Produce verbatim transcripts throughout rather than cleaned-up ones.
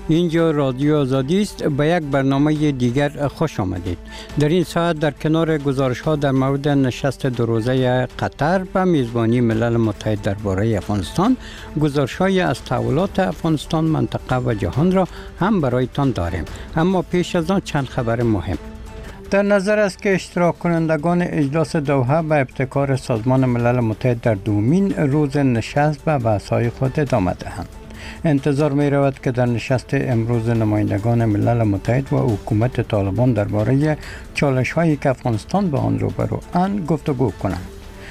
اینجا رادیو آزادی است. به یک برنامه دیگر خوش آمدید. در این ساعت در کنار گزارش ها در مورد نشست دو روزه قطر به میزبانی ملل متحد درباره افغانستان، گزارش های از تحولات افغانستان، منطقه و جهان را هم برایتان داریم. اما پیش از آن چند خبر مهم. در نظر است که اشتراک کنندگان اجلاس دوحه به ابتکار سازمان ملل متحد در دومین روز نشست به بحث‌های خود ادامه دهند. انتظار می رود که در نشست امروز نمایندگان ملل متحد و حکومت طالبان درباره چالش هایی که افغانستان به آن روبرو اند گفتگو کنند.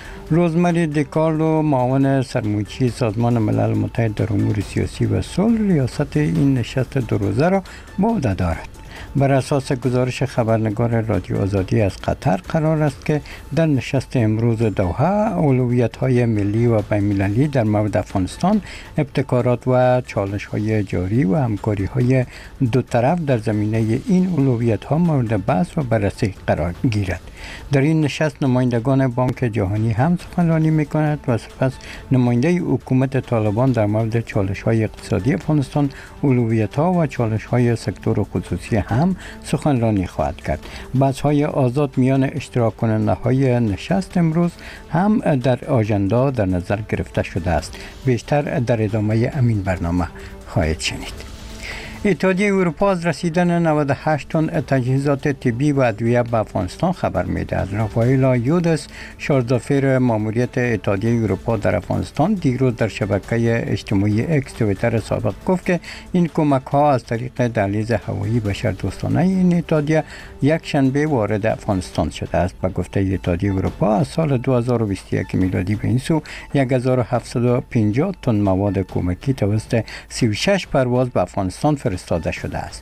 روزمری دیکارلو، معاون سرموچی سازمان ملل متحد در امور سیاسی و صلح، ریاست این نشست دو روزه را به عهده دارد. بر اساس گزارش خبرنگار رادیو آزادی از قطر قرار است که در نشست امروز دوحه اولویت‌های ملی و بین‌المللی در مورد افغانستان، ابتکارات و چالش‌های جاری و همکاری‌های دو طرف در زمینه این اولویت‌ها مورد بحث و بررسی قرار گیرد. در این نشست نمایندگان بانک جهانی هم سخنرانی می‌کنند و سپس نماینده حکومت طالبان در مورد چالش‌های اقتصادی افغانستان، اولویت‌ها و چالش‌های سکتور خصوصی هم سخنرانی خواهد کرد. بحث‌های آزاد میان اشتراک کننده‌های نشست امروز هم در آژاندا در نظر گرفته شده است. بیشتر در ادامه همین برنامه خواهید شنید. اتحادیه اروپا از رسیدن نود و هشت تن تجهیزات طبی و ادویه به افغانستان خبر می‌دهد. رافائلا یودس، شارژدافیر ماموریت اتحادیه اروپا در افغانستان، دیروز در شبکه اجتماعی اکس توییتر سابق گفت که این کمک‌ها از طریق دهلیز هوایی بشردوستانه این اتحادیه یک شنبه وارد افغانستان شده است. به گفته اتحادیه اروپا از سال دو هزار و بیست و یک میلادی به این سو هزار و هفتصد و پنجاه تن مواد کمکی توسط سی و شش پرواز به افغانستان فرستاده شده است.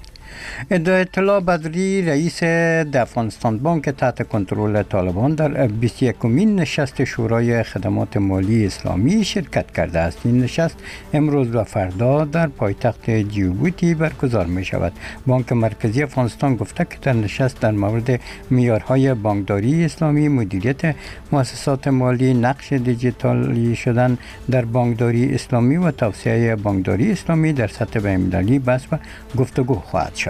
اطلاع بدری، رئیس افغانستان بانک تحت کنترل طالبان، در بیست و یکمین نشست شورای خدمات مالی اسلامی شرکت کرده است. این نشست امروز و فردا در پایتخت جیبوتی برگزار می شود. بانک مرکزی افغانستان گفته که در نشست در مورد معیارهای بانکداری اسلامی، مدیریت مؤسسات مالی، نقش دیجیتالی شدن در بانکداری اسلامی و توسعه بانکداری اسلامی در سطح بین‌المللی بحث و گفتگو خواهد شد.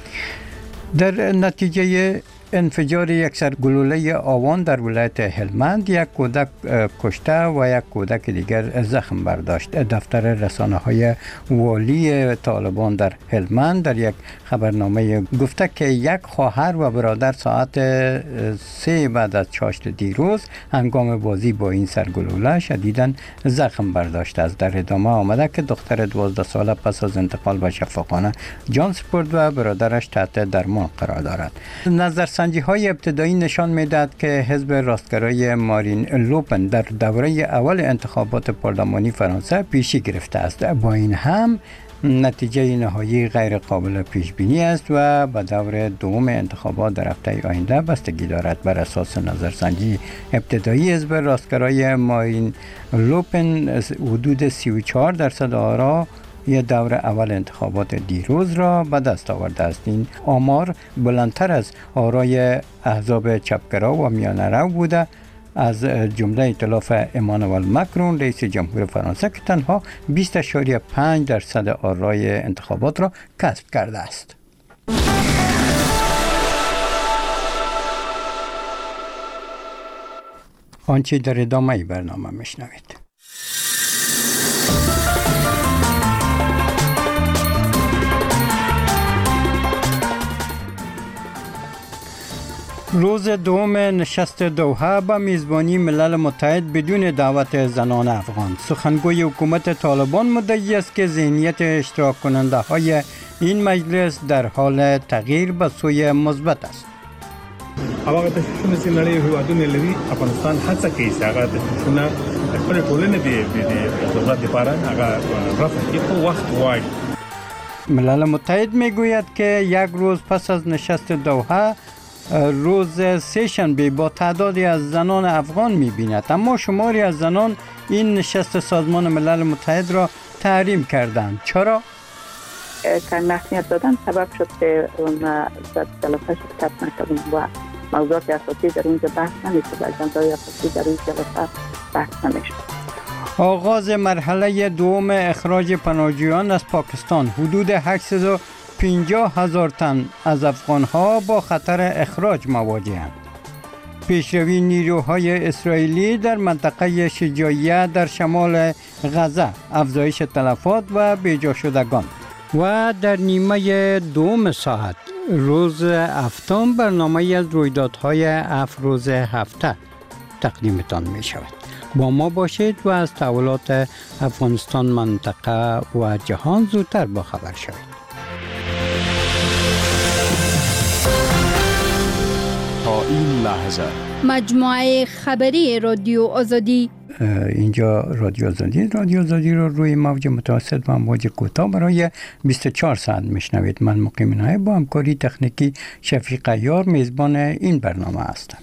در نتیجه انفجار یک سرگلوله آوان در ولایت هلمند، یک کودک کشته و یک کودک دیگر زخم برداشت. دفتر رسانه‌های والی طالبان در هلمند در یک خبرنامه گفته که یک خواهر و برادر ساعت سه بعد از چاشت دیروز هنگام بازی با این سرگلوله شدیداً زخم برداشته است. در ادامه آمده که دختر دوازده ساله پس از انتقال به شفاخانه جان سپرد و برادرش تحت درمان قرار دارد. نظر سنجی های ابتدایی نشان می‌دهد که حزب راستگرای مارین لوپن در دوره اول انتخابات پارلمانی فرانسه پیشی گرفته است. با این هم نتیجه نهایی غیر قابل پیش بینی است و به دور دوم انتخابات در هفته آینده بستگی دارد. بر اساس نظرسنجی ابتدایی حزب راستگرای مارین لوپن حدود سی و چهار درصد آرا یه دور اول انتخابات دیروز را به دست آورده است. این آمار بلندتر از آرای احزاب چپگرا و میانه رو بوده، از جمله ائتلاف امانوئل مکرون رئیس جمهور فرانسه که تنها بیست اشاریه پنج درصد آرای انتخابات را کسب کرده است. آنچه در ادامه برنامه میشنوید. روز دوم نشست دوحه با میزبانی ملل متحد بدون دعوت زنان افغان. سخنگوی حکومت طالبان مدعی است که ذهنیت اشتراک کننده های این مجلس در حال تغییر به سوی مثبت است. هغه تشویشونه چې نړۍ هیوادونه لري، افغانستان هڅه کوي چې هغه تشویشونه خپل ټولنې د دولت لپاره هغه رفع کړي په وخت غواړي. ملل متحد میگوید که یک روز پس از نشست دوحه روز سه شنبه با تعدادی از زنان افغان می‌بیند، اما شماری از زنان این نشست سازمان ملل متحد را تحریم کردند. چرا؟ کم اهمیت دادن سبب شد که اون در جلسه شرکت نکردیم و موضوعات اساسی در اونجا بحث نمی‌شد، اجنده‌های اساسی در این جلسه بحث نمی‌شد. آغاز مرحله دوم اخراج پناهجویان از پاکستان. حدود هشتصد و پنجاه هزار تن از افغانها با خطر اخراج مواجه‌اند. پیشروی نیروهای اسرائیلی در منطقه شجاعیه در شمال غزه، افزایش تلفات و بیجا شدگان. و در نیمه دوم ساعت روز هفتم برنامه از رویدادهای افروز هفته تقدیمتان می شود. با ما باشید و از تحولات افغانستان، منطقه و جهان زودتر با خبر شوید. تا این لحظه مجموعه خبری رادیو آزادی. اینجا رادیو آزادی رادیو آزادی رو روی موج متوسط و موج کوتاه برای بیست و چهار ساعت میشنوید. من مقیم نایب با همکاری تکنیکی شفیق عیار میزبان این برنامه هستم.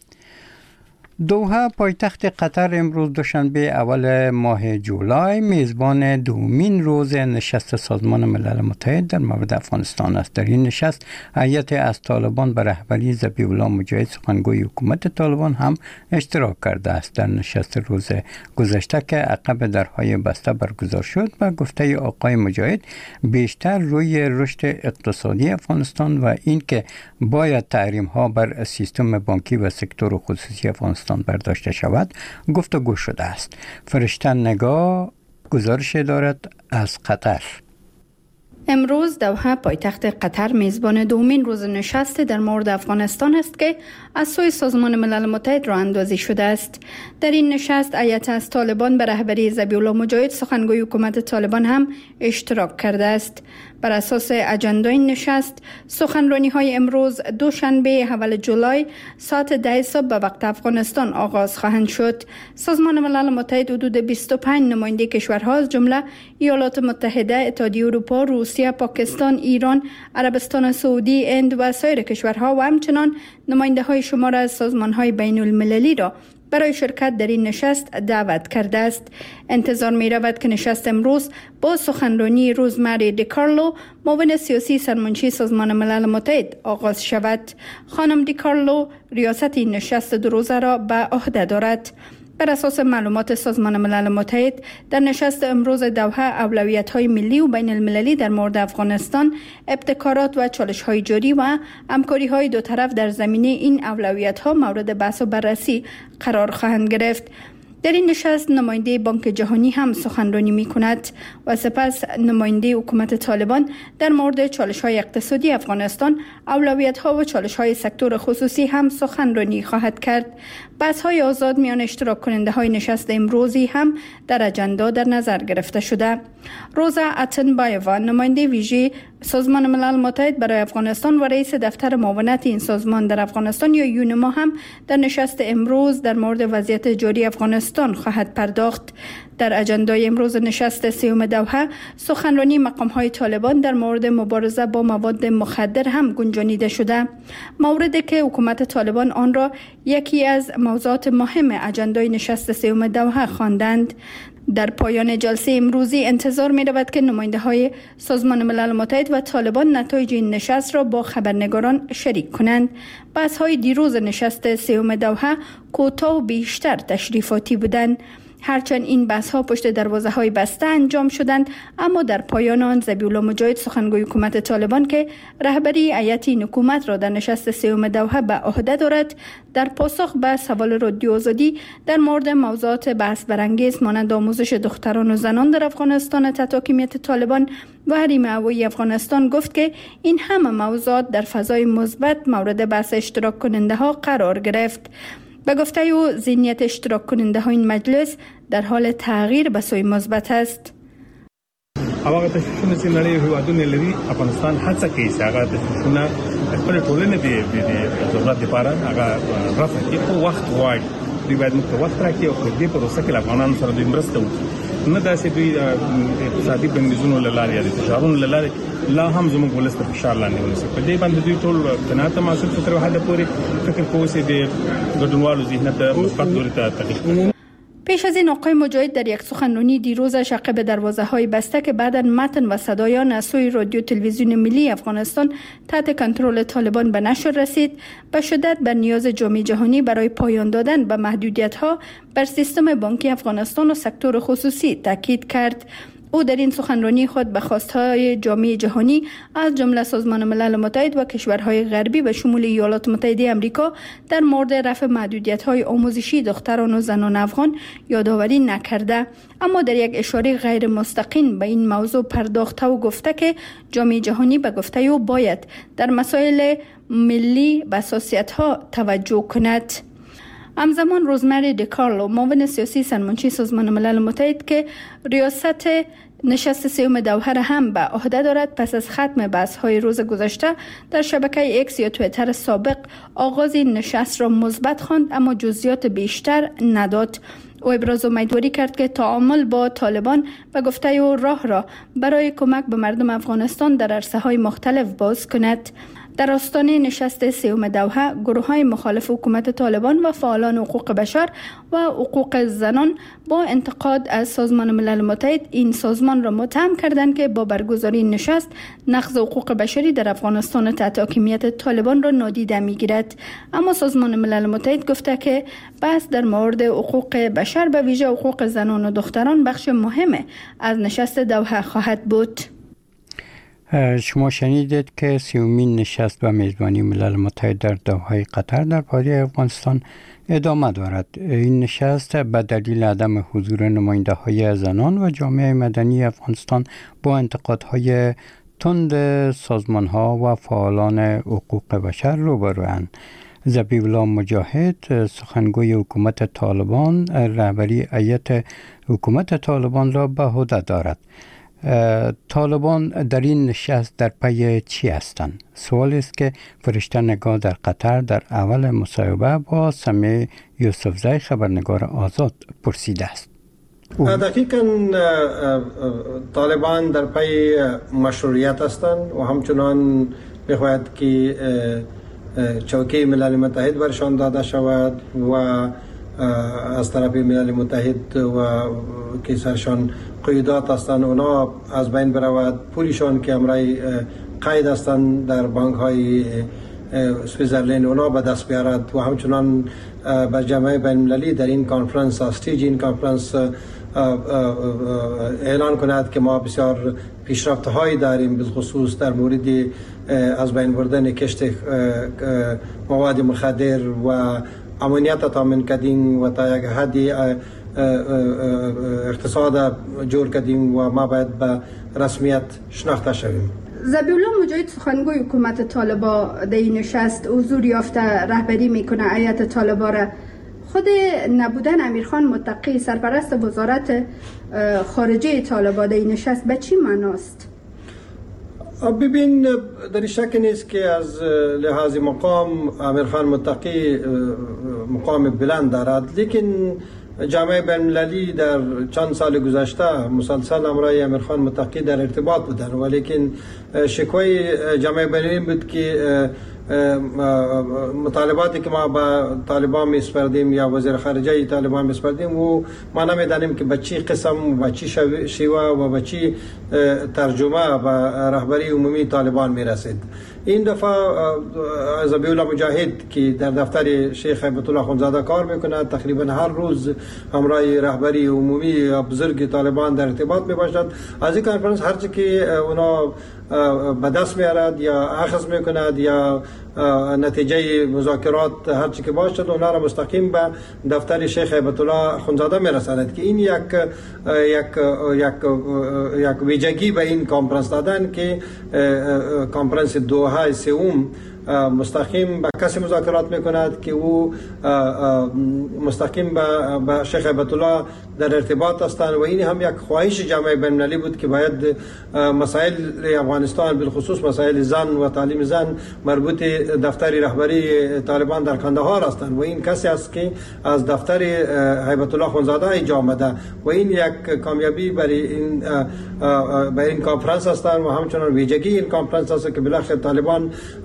دوحه پایتخت قطر امروز دوشنبه اول ماه جولای میزبان دومین روز نشست سازمان ملل متحد در مورد افغانستان است. در این نشست هیئت از طالبان به رهبری ذبیح الله مجاهد سخنگوی حکومت طالبان هم اشتراک کرده است. در نشست روز گذشته که عقب درهای بسته برگزار شد و گفته آقای مجاهد بیشتر روی رشد اقتصادی افغانستان و اینکه باید تحریم ها بر سیستم بانکی و سکتور خصوصی افغانستان برداشته شود گفتگو شده است. فرشته نگاه گزارش دارد از قطر. امروز دوحه پایتخت قطر میزبان دومین روز نشست در مورد افغانستان است که از سوی سازمان ملل متحد راه اندازی شده است. در این نشست هیئت از طالبان به رهبری ذبیح الله مجاهد سخنگوی حکومت طالبان هم اشتراک کرده است. بر اساس اجندای نشست، سخنرانی های امروز دوشنبه اول جولای ساعت ده صبح به وقت افغانستان آغاز خواهند شد. سازمان ملل متحد حدود بیست و پنج نماینده کشورها از جمله ایالات متحده، اتحادیه اروپا، روسیه، پاکستان، ایران، عربستان سعودی، هند و سایر کشورها و همچنان نماینده های شمار از سازمان های بین المللی را برای شرکت در این نشست دعوت کرده است. انتظار می رود که نشست امروز با سخنرانی روزمری دیکارلو، معاون سیاسی سرمنشی سازمان ملل متحد آغاز شود. خانم دیکارلو ریاست این نشست دو روزه را به عهده دارد. بر اساس معلومات سازمان ملل متحد، در نشست امروز دوحه اولویت‌های ملی و بین المللی در مورد افغانستان، ابتکارات و چالش‌های جاری و همکاری‌های دو طرف در زمینه این اولویت‌ها مورد بحث و بررسی قرار خواهند گرفت. در این نشست نماینده بانک جهانی هم سخنرانی می کند و سپس نماینده حکومت طالبان در مورد چالش‌های اقتصادی افغانستان، اولویت‌ها و چالش‌های سکتور خصوصی هم سخنرانی خواهد کرد. بحث‌های آزاد میان اشتراک کننده‌های نشست امروزی هم در اجندا در نظر گرفته شده. روزا اتنبایووا، نماینده ویژه سازمان ملل متحد برای افغانستان و رئیس دفتر معاونت این سازمان در افغانستان یا یونما هم در نشست امروز در مورد وضعیت جاری افغانستان خواهد پرداخت. در اجندای امروز نشست سیوم دوحه، سخنرانی مقام‌های طالبان در مورد مبارزه با مواد مخدر هم گنجانیده شده. موردی که حکومت طالبان آن را یکی از موضوعات مهم اجندای نشست سیوم دوحه خواندند. در پایان جلسه امروزی انتظار می رود که نماینده های سازمان ملل متحد و طالبان نتایج این نشست را با خبرنگاران شریک کنند. بحث های دیروز نشست سیوم دوحه کوتاه و بیشتر تشریفاتی بودند. هرچند این بحث ها پشت دروازه های بسته انجام شدند، اما در پایان آن ذبیح الله مجاهد سخنگوی حکومت طالبان که رهبری هیئت این حکومت را در نشست سیوم دوحه به عهده دارد، در پاسخ به سوال رادیو آزادی در مورد موضوعات بحث برانگیز مانند آموزش دختران و زنان در افغانستان تحت حاکمیت طالبان و حریم هوایی افغانستان گفت که این همه موضوعات در فضای مثبت مورد بحث اشتراک کننده ها قرار گرفت. به گفته او ذهنیت اشتراک کننده های این مجلس در حال تغییر به سوی مثبت است. هغه تشویشونه چې نړۍ هیوادونه لري افغانستان هڅه کوي چې هغه تشویشونه خپل ټولنه دی د ضرورت لپاره هغه رافع کړي په وخت غواړي. دوی باید موږ ته وخت راکړي او په دې پروسه کې افغانانو سره دوی مرسته وکړي، نه داسې دوی اقتصادي بندیزونو له لارې یا د فشارونو له لارې لا هم زموږ ولس ته فشار لاندې ونیسي. په دې باندې دوی ټول قناعت محصول تر حده پورې فکر کوي چې د ګډونوالو ذهنیت مثبت لوري ته تغییر کوي. پیش از این آقای مجاهد در یک سخنرانی دیروزش عقب دروازه های بسته که بعداً متن و صدایان از سوی رادیو تلویزیون ملی افغانستان تحت کنترل طالبان به نشر رسید، به شدت بر نیاز جامعه جهانی برای پایان دادن به محدودیت ها بر سیستم بانکی افغانستان و سکتور خصوصی تاکید کرد. او در این سخنرانی خود به خواستهای جامعه جهانی از جمله سازمان ملل متحد و کشورهای غربی به شمول ایالات متحده آمریکا در مورد رفع محدودیت‌های آموزشی دختران و زنان افغان یادآوری نکرده، اما در یک اشاره غیر مستقیم به این موضوع پرداخته و گفته که جامعه جهانی به گفته او باید در مسائل ملی به حساسیت‌ها توجه کند. همزمان روزمری دیکارلو، معاون سیاسی سرمنشی سازمان ملل متحد که ریاست نشست سوم دوحه هم به عهده دارد، پس از ختم بحث‌های روز گذشته در شبکه ایکس یا توییتر سابق آغاز این نشست را مثبت خواند، اما جزئیات بیشتر نداد. او ابراز امیدواری کرد که تعامل با طالبان به گفته او راه را برای کمک به مردم افغانستان در عرصه‌های مختلف باز کند. در آستانه نشست سوم دوحه، گروه‌های مخالف حکومت طالبان و فعالان حقوق بشر و حقوق زنان با انتقاد از سازمان ملل متحد این سازمان را متهم کردند که با برگزاری نشست نقض حقوق بشری در افغانستان تحت حاکمیت طالبان را نادیده می‌گیرد. اما سازمان ملل متحد گفته که بحث در مورد حقوق بشر به ویژه حقوق زنان و دختران بخش مهم از نشست دوحه خواهد بود. شما شنیدید که سیومین نشست به میزبانی ملل متحد در دوحه قطر در پایتخت افغانستان ادامه دارد. این نشست به دلیل عدم حضور نماینده های زنان و جامعه مدنی افغانستان با انتقادهای تند سازمان ها و فعالان حقوق بشر روبروند. ذبیح مجاهد، سخنگوی حکومت طالبان، رهبری هیئت حکومت طالبان را به عهده دارد. طالبان در این نشست در پی چی هستند؟ سوال است که فرشته نگاه در قطر در اول مصاحبه با سمیع یوسفزی خبرنگار آزاد پرسیده است. دقیقاً طالبان در پی مشروعیت هستند و همچنان می‌خواهد که چوکه ملل متحد برشان داده شود و از طرف ملل متحد و که سرشان قیودات هستند اونا از بین برود، پولیشان که امرای قید هستند در بانک های سویزرلند اونا به دست بیارد و همچنان بر جامعه بین المللی در این کانفرنس استیج این کانفرنس اعلان کند که ما بسیار پیشرفت هایی داریم، بالخصوص در مورد از بین بردن کشت مواد مخدر و امنیت تامین کردیم و تا یک حدی اقتصاد جور کردیم و ما باید به رسمیت شناخته شویم. ذبیح الله مجاهد، سخنگوی حکومت طالبان در این نشست حضور یافته، رهبری میکنه هیئت طالبان را. خود نبودن امیرخان متقی سرپرست وزارت خارجه طالبان در این نشست به چی معناست؟ ببین، در شک نیست که از لحاظ مقام امیرخان متقی مقام بلند دارد، لیکن جامعه بین المللی در چند سال گذشته مسلسل امرای امیرخان متقی در ارتباط بودن، ولیکن شکوای جامعه بین المللی بود که مطالباتی که ما با طالبان میسپردیم یا وزیر خارجه طالبان میسپردیم و ما نمیدانیم که به چی قسم و به چی شیوه و به چی ترجمه به رهبری عمومی طالبان میرسید. این دفعه ذبیح الله مجاهد که در دفتر شیخ هیبت الله اخوندزاده کار میکنه، تقریبا هر روز همراه رهبری عمومی بزرگ طالبان در ارتباط میباشد. از این کانفرنس هرچی که اونا به دست میارد یا اخذ میکند یا نتیجه مذاکرات هرچی که باشد اونا را مستقیم به دفتر شیخ هیبت الله اخوندزاده میرساند که این یک یک یک یک ویژگی به این کانفرنس دادن که کانفرنس دوحه سوم مستقیم با کسی مذاکرات میکند که او مستقیم با شیخ هیبت الله در ارتباط هستند و این هم یک خواهش جامعه بین المللی بود که باید مسائل افغانستان بالخصوص مسائل زن و تعلیم زن مربوط دفتر رهبری طالبان در کندهار هستند و این کسی است که از دفتر هیبت الله اخوندزاده اینجا آمده و این یک کامیابی برای این برای این کانفرنس هستند و همچنان ویژگی این کانفرنس است که بالاخره طالبان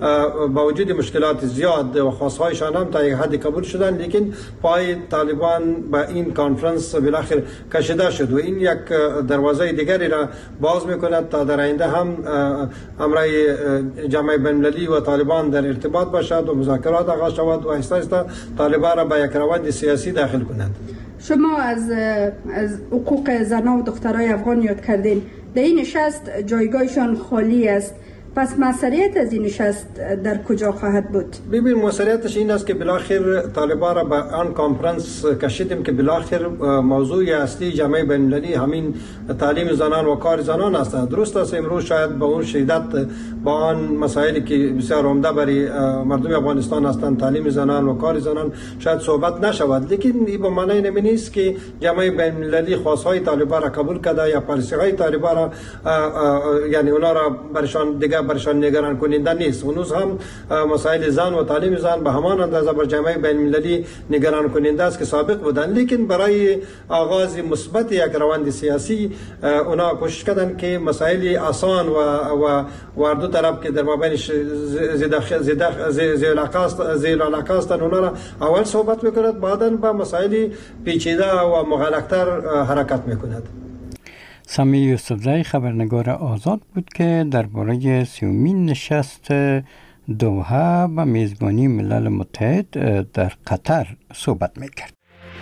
با وجود مشکلات زیاد و خواستهایشان هم تا یک حد قبول شدن، لیکن پای طالبان با این کانفرنس بالاخره کشیده شد و این یک دروازه دیگری را باز میکند تا در آینده هم امرای جامعه بین‌المللی و طالبان در ارتباط باشد و مذاکرات آغاز شود و آهسته آهسته طالبان را به یک روند سیاسی داخل کنند. شما از از حقوق زنان و دخترای افغان یاد کردین. در این نشست جایگاهشان خالی است. پس مسئولیت از این نشست در کجا خواهد بود؟ ببین مسئولیتش این است که بالاخره طالبان را به آن کانفرنس کشیدیم که بالاخره موضوع اصلی جامعه بین‌المللی همین تعلیم زنان و کار زنان است. درست است امروز شاید با اون شدت با آن مسائلی که بسیار عمده برای مردم افغانستان هستند، تعلیم زنان و کار زنان، شاید صحبت نشود، لیکن این به معنی نمی نیست که جامعه بین‌المللی خواستهای طالبان را قبول کرده یا پالیسی‌های طالبان را یعنی اونا را برشان دیگه برشان نگران کننده نیست. هنوز هم مسائل زن و تعلیم زن به همان اندازه بر جامعه بین‌المللی نگران کننده است که سابق بودند، لیکن برای آغاز مثبت یک روند سیاسی اونا کوشش کردند که مسائل آسان و و و دو طرف که در مابین زیاد زیاد زیر علاقه است اونا را اول صحبت میکند، بعداً با مسائل پیچیده و مغلق‌تر حرکت میکند. سامی یوسفزئی خبرنگار آزاد بود که درباره سیومین نشست دوحه و میزبانی ملل متحد در قطر صحبت میکرد.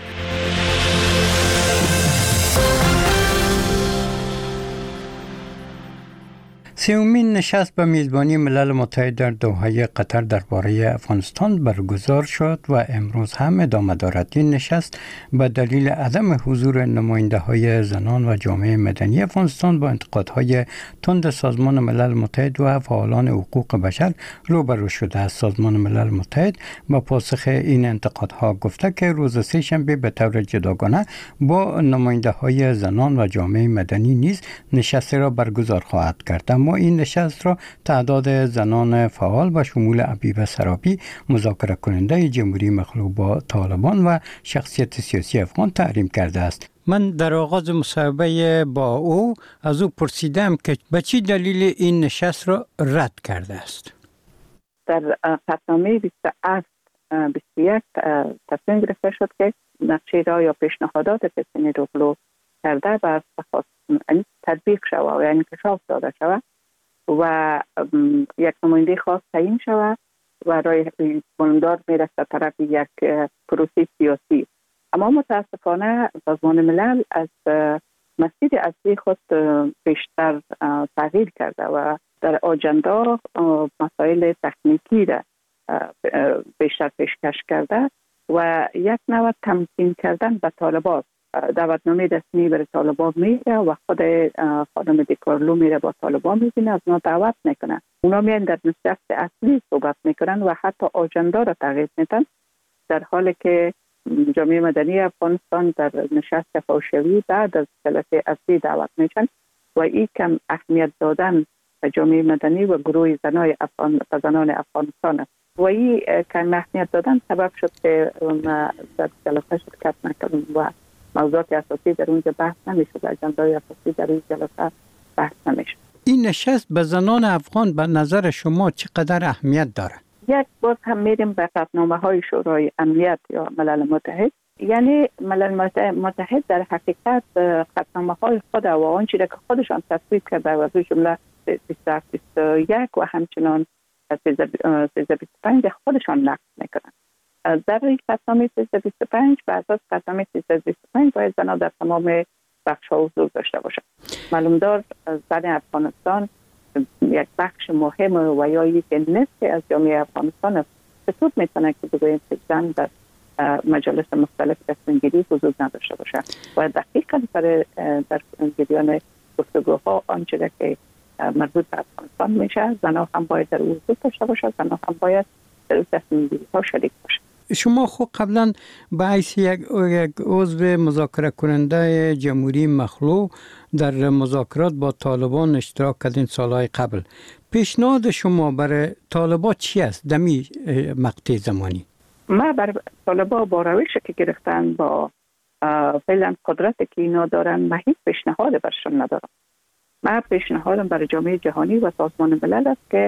سیومین نشست به میزبانی ملل متحد در دوحه قطر درباره افغانستان برگزار شد و امروز هم ادامه دارد. این نشست به دلیل عدم حضور نماینده های زنان و جامعه مدنی افغانستان با انتقادهای تند سازمان ملل متحد و فعالان حقوق بشر روبرو شده است. سازمان ملل متحد با پاسخ این انتقادها گفته که روز سه شنبه به طور جداگانه با نماینده های زنان و جامعه مدنی نیز نشست را برگزار خواهد کرد. اما این نشست را تعداد زنان فعال و شمول عبیبه سرابی مذاکره کننده جمهوری مخلوع با طالبان و شخصیت سیاسی افغان تحریم کرده است. من در آغاز مصاحبه با او از او پرسیدم که به چه دلیل این نشست را رد کرده است. در قطعنامه بیست و هفت بیست و یک تصمیم گرفته شد که نقشه را یا پیشنهادات پسین روغلو کرده بر تطبیق شود و یعنی انکشاف داده شود و یک نماینده خاص تعیین شود و رای بلندار میرسه طرف یک پروسه سیاسی. اما متاسفانه سازمان ملل از مسیر اصلی خود بیشتر تغییر کرده و در آجندا مسائل تکنیکی را بیشتر پیشکش کرده و یک نوع تمکین کردن به طالبان. دعوتنامه رسمی برای طالبان میره و خود خانم دیکارلو میره با طالبان میبینه، از اونا دعوت میکنه. اونا میان در نشست اصلی صحبت میکنن و حتی آجندا را تغییر میدن، در حالی که جامعه مدنی افغانستان در نشست فوشوی بعد از جلسه اصلی دعوت میشن و این کم اهمیت دادن به جامعه مدنی و گروه زنای افغان زنان افغانستان است و این کم اهمیت دادن سبب شد که در جلسه شرکت نکردن و موضوعات اساسی در اونجا بحث نمیشد، اجندای اساسی در این جلسه بحث نمیشد. این نشست به زنان افغان به نظر شما چقدر اهمیت داره؟ یک باز هم میریم به قطعنامه های شورای امنیت یا ملل متحد. یعنی ملل متحد در حقیقت قطعنامه های خود و آنچه که خودشان تصویب کرده و از جمله بیست و هفت بیست و یک و همچنان سیزده بیست و پنج خودشان نقض میکنند. در قطعنامه سیزده بیست و پنج و اساس قطعنامه سیزده بیست و پنج باید زنان در تمام بخش‌ها حضور داشته باشند. معلوم دار زن افغانستان یک بخش مهم و یا یک نصف از جامعه افغانستان است. چطور میتونه که بگوییم که زن در مجالس مختلف تصمیم‌گیری حضور نداشته باشد و دقیقاً در در جریان گفتگوها آنچه که مربوط به افغانستان میشه زنها هم باید در حضور داشته باشد، زنها هم باید در تصمیم‌گیری‌ها شریک باشد. شما خود قبلا به حیث یک عضو مذاکره کننده جمهوری مخلوع در مذاکرات با طالبان اشتراک کردین سالهای قبل. پیشنهاد شما برای طالبان چی است در می مقطع زمانی؟ ما بر طالبان با روشی که گرفتن با فعلا قدرتی که اینا دارن ما هیچ پیشنهاد برشون ندارم. ما پیشنهادم برای جامعه جهانی و سازمان ملل است که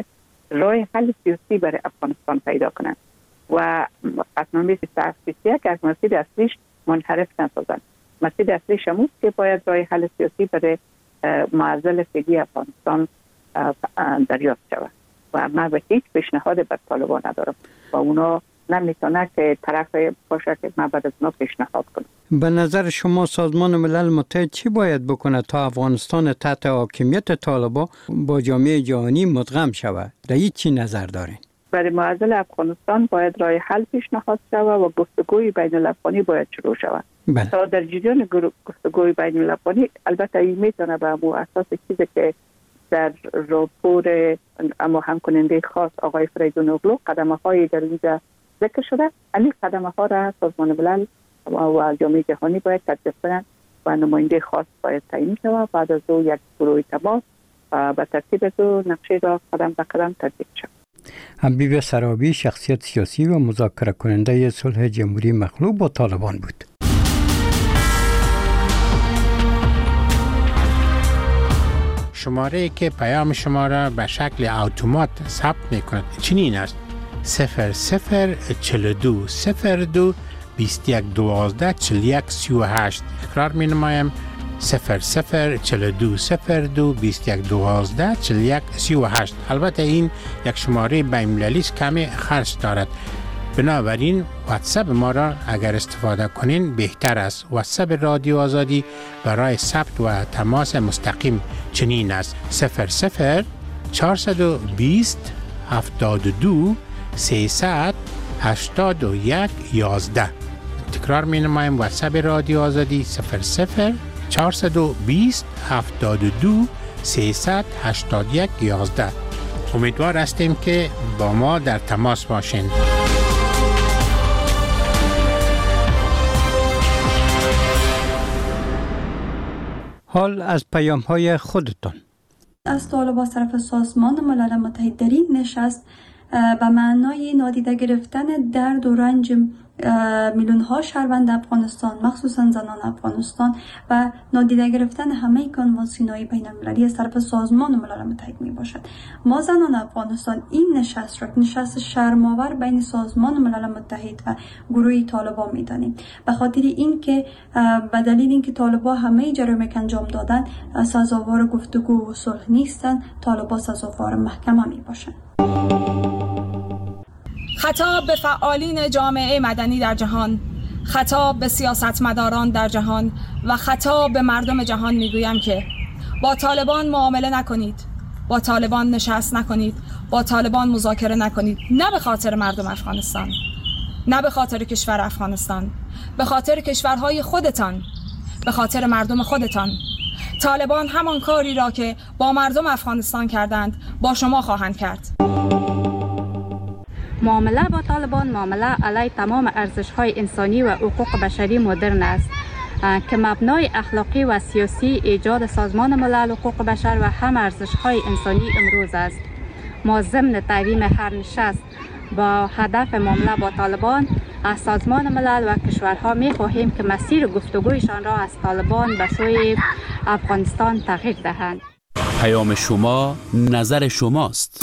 راه حل سیاسی برای افغانستان پیدا کنند و قطعنامه بیست و هفت بیست و یک از مسیر اصلیش منحرف نسازند. مسیر اصلیش هم است که باید راه حل سیاسی برای معضل فعلی افغانستان دریافت شود و من به هیچ پیشنهاد بر طالبان ندارم و اونا نمیتونه که طرف باشه که من بعد از اونا پیشنهاد کنم. به نظر شما سازمان ملل متحد چی باید بکنه تا افغانستان تحت حاکمیت طالبان با جامعه جهانی مدغم شود؟ در این چی نظر دارین؟ برای معضل افغانستان باید راه حل پیشنهاد شود و گفتگوی بین الافغانی باید شروع شود. بله. تا در جریان گفتگوی بین الافغانی البته این میتونه به مو اساس چیزی که در راپور اما هم کننده خاص آقای فریدون اوغلو قدمه های در اینجا ذکر شده، این قدمه ها را سازمان ملل و جامعه جهانی باید تطبیق کنند و نماینده خاص باید تعیین شود. بعد از او یک گروه تماس به ترتیب از او نقشه را قدم به قدم تطبیق شود. حبیب سرابی شخصیت سیاسی و مذاکره کننده صلح جمهوری مخلوع با طالبان بود. شماره که پیام شما را به شکل اتومات ثبت می‌کند چنین است: صفر صفر چهل و دو صفر دو بیست و یک دوازده چهل و یک سی و هشت. تکرار می‌نمایم: صفر صفر چهل و دو صفر دو بیست و یک دوازده چهل و یک سی و هشت. البته این یک شماره بین‌المللی است، کمی خرج دارد، بنابراین واتساپ ما را اگر استفاده کنین بهتر است. واتساپ رادیو آزادی برای ثبت و تماس مستقیم چنین است: صفر صفر چهارصد و بیست هفتاد و دو سیصد هشتاد و یک یازده. تکرار می نمایم: واتساپ رادیو آزادی صفر صفر چهارصد و بیست هفتاد و دو سیصد هشتاد و یک یازده. امیدوار هستیم که با ما در تماس باشین. حال از پیام های خودتان. از طالب از طرف سازمان ملل متحد در این نشست به معنای نادیده گرفتن درد و رنج میلیون ها شهروند افغانستان، مخصوصا زنان افغانستان، و نادیده گرفتن همه کنوانسیون‌های بین المللی از طرف سازمان ملل متحد می باشد. ما زنان افغانستان این نشست را نشست شرم‌آور بین سازمان ملل متحد و گروه طالبان می دانیم، به خاطر اینکه به دلیل اینکه طالبان همه جرایم که انجام دادن سزاوار گفتگو و صلح نیستند، طالبان سزاوار محکمه می باشند. خطاب به فعالین جامعه مدنی در جهان، خطاب به سیاستمداران در جهان و خطاب به مردم جهان میگویم که با طالبان معامله نکنید، با طالبان نشست نکنید، با طالبان مذاکره نکنید، نه به خاطر مردم افغانستان، نه به خاطر کشور افغانستان، به خاطر کشورهای خودتان، به خاطر مردم خودتان. طالبان همان کاری را که با مردم افغانستان کردند با شما خواهند کرد. معامله با طالبان معامله علیه تمام ارزش‌های انسانی و حقوق بشری مدرن است که مبنای اخلاقی و سیاسی ایجاد سازمان ملل حقوق بشر و هم ارزش‌های انسانی امروز است. ما ضمن تعیین هر نشست با هدف معامله با طالبان از سازمان ملل و کشورها می‌خواهیم که مسیر گفتگویشان را از طالبان به سوی افغانستان تغییر دهند. پیام شما نظر شماست.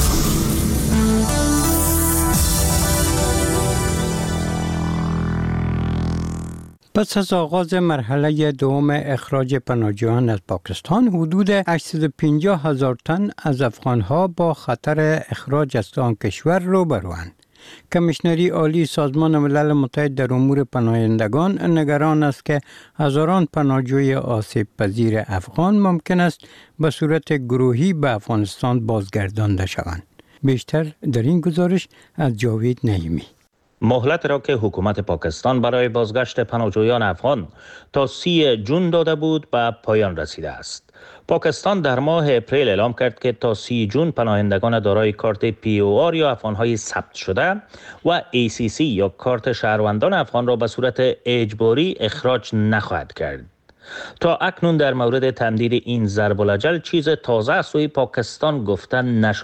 پس از آغاز مرحله دوم اخراج پناهجویان از پاکستان، حدود هشتصد و پنجاه هزار تن از افغانها با خطر اخراج از آن کشور روبروند. کمیشنری عالی سازمان ملل متحد در امور پناهندگان نگران است که هزاران پناهجوی آسیب پذیر افغان ممکن است به صورت گروهی به افغانستان بازگردانده شوند. بیشتر در این گزارش از جاوید نعیمی. مهلت را که حکومت پاکستان برای بازگشت پناهجویان افغان تا سی جون داده بود به پایان رسیده است. پاکستان در ماه اپریل اعلام کرد که تا سی جون پناهندگان دارای کارت پی او آر یا افغان‌های ثبت شده و ای سی سی یا کارت شهروندان افغان را به صورت اجباری اخراج نخواهد کرد. تا اکنون در مورد تمدید این ضرب الاجل چیز تازه از سوی پاکستان گفته نشده.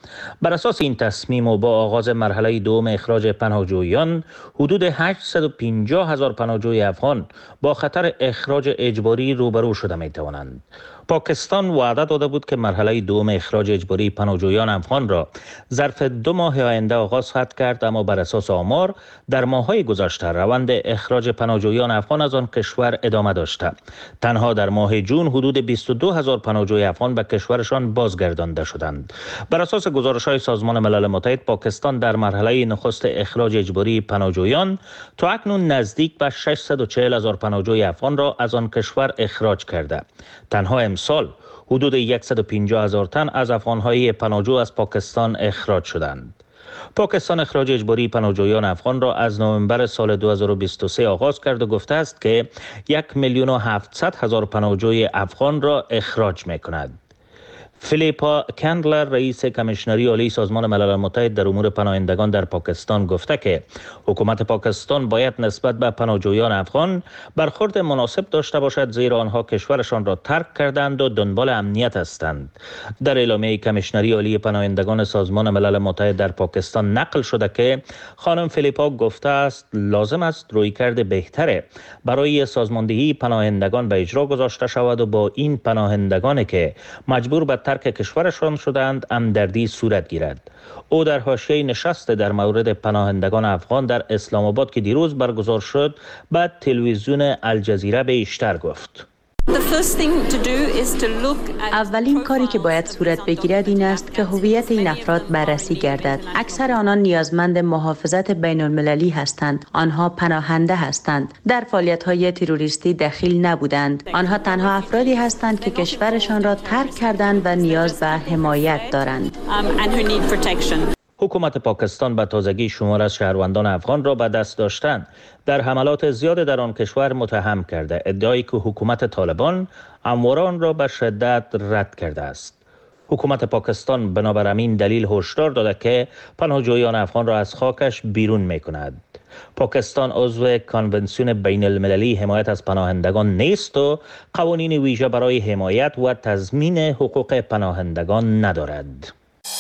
بر اساس این تصمیم و با آغاز مرحله دوم اخراج پناهجویان، حدود هشتصد و پنجاه هزار پناهجوی افغان با خطر اخراج اجباری روبرو شده می توانند. پاکستان وعده داده بود که مرحله دوم اخراج اجباری پناهجویان افغان را ظرف دو ماه آینده آغاز خواهد کرد، اما بر اساس آمار در ماه‌های گذشته روند اخراج پناهجویان افغان از آن کشور ادامه داشته. تنها در ماه جون حدود بیست و دو هزار پناهجوی افغان به کشورشان بازگردانده شدند. بر اساس گزارش‌های سازمان ملل متحد، پاکستان در مرحله نخست اخراج اجباری پناهجویان تا اکنون نزدیک به ششصد و چهل هزار پناهجوی افغان را از آن کشور اخراج کرده. تنها امسال حدود صد و پنجاه هزار تن از افغان‌های پناهجو از پاکستان اخراج شدند. پاکستان اخراج اجباری پناهجویان افغان را از نوامبر سال دو هزار و بیست و سه آغاز کرد و گفته است که یک میلیون و هفتصد هزار پناهجوی افغان را اخراج می‌کند. فیلیپا کندلر، رئیس کمیشنری عالی سازمان ملل متحد در امور پناهندگان در پاکستان، گفته که حکومت پاکستان باید نسبت به پناهجویان افغان برخورد مناسب داشته باشد، زیرا آنها کشورشان را ترک کردند و دنبال امنیت هستند. در اعلامیه کمیشنری عالی پناهندگان سازمان ملل متحد در پاکستان نقل شده که خانم فیلیپا گفته است لازم است رویکرد بهتره برای سازماندهی پناهندگان به اجرا گذاشته شود و با این پناهندگانی که مجبور به ترک کشورشان شدند همدردی صورت گیرد. او در حاشیه نشست در مورد پناهندگان افغان در اسلام آباد که دیروز برگزار شد به تلویزیون الجزیره بیشتر گفت. اولین کاری که باید صورت بگیرد این است که هویت این افراد بررسی گردد. اکثر آنان نیازمند محافظت بین المللی هستند. آنها پناهنده هستند. در فعالیت‌های تروریستی دخیل نبودند. آنها تنها افرادی هستند که کشورشان را ترک کردند و نیاز به حمایت دارند. حکومت پاکستان به تازگی شمار از شهروندان افغان را به دست داشتن در حملات زیاد در آن کشور متهم کرده، ادعایی که حکومت طالبان همواره را به شدت رد کرده است. حکومت پاکستان بنابر همین دلیل هشدار داده که پناهجویان افغان را از خاکش بیرون می‌کند. پاکستان عضو کنونسیون بین المللی حمایت از پناهندگان نیست و قوانین ویژه برای حمایت و تضمین حقوق پناهندگان ندارد.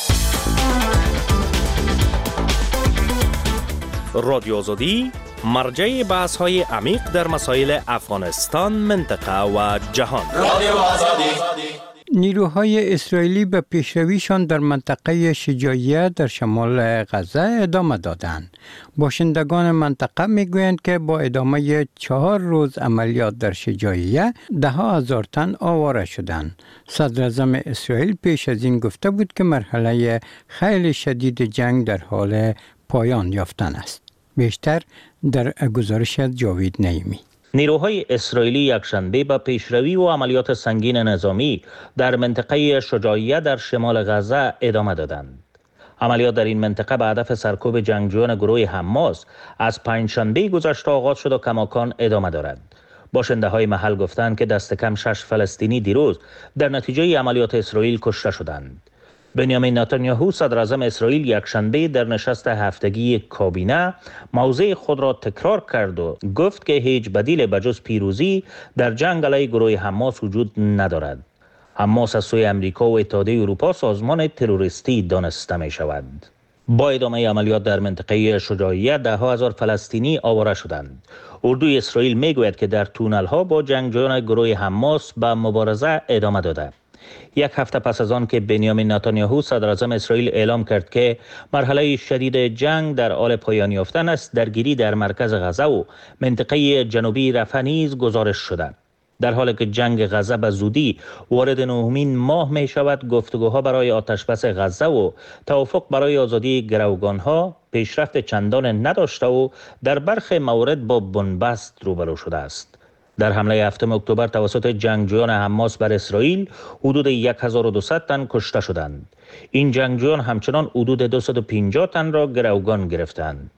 رادیو آزادی مرجع بحث های عمیق در مسائل افغانستان، منطقه و جهان. رادیو آزادی. نیروهای اسرائیلی به پیشرویشان در منطقه شجاعیه در شمال غزه ادامه دادند. باشندگان منطقه میگویند که با ادامه چهار روز عملیات در شجاعیه ده ها هزار تن آواره شدند. صدر اعظم اسرائیل پیش از این گفته بود که مرحله خیلی شدید جنگ در حال پایان یافتن است. بیشتر در گزارش جاوید نعیمی. نیروهای اسرائیلی یکشنبه به پیشروی و عملیات سنگین نظامی در منطقه شجاعیه در شمال غزه ادامه دادند. عملیات در این منطقه به هدف سرکوب جنگجویان گروه حماس از پنجشنبه گذشته آغاز شد و کماکان ادامه دارد. باشنده های محل گفتند که دست کم شش فلسطینی دیروز در نتیجه عملیات اسرائیل کشته شدند. بنیامین نتانیاهو صدر اعظم اسرائیل یکشنبه در نشست هفتگی کابینه موضع خود را تکرار کرد و گفت که هیچ بدیل بجز پیروزی در جنگ علیه گروه حماس وجود ندارد. حماس از سوی امریکا و اتحادیه اروپا سازمان تروریستی دانسته می شود. با ادامه عملیات در منطقه شجاعیه ده ها هزار فلسطینی آواره شدند. اردوی اسرائیل می گوید که در تونل ها با جنگجویان گروه حماس به مبارزه ادامه داده. یک هفته پس از آن که بنیامین نتانیاهو صدر اعظم اسرائیل اعلام کرد که مرحله شدید جنگ در حال پایان یافتن است، درگیری در مرکز غزه و منطقه جنوبی رفح نیز گزارش شده. در حالی که جنگ غزه به زودی وارد نهمین ماه می شود، گفتگوها برای آتشبس غزه و توافق برای آزادی گروگانها پیشرفت چندان نداشته و در برخی موارد با بنبست روبرو شده است. در حمله هفتم اکتبر توسط جنگجویان حماس بر اسرائیل حدود هزار و دویست تن کشته شدند. این جنگجویان همچنان حدود دویست و پنجاه تن را گروگان گرفتند.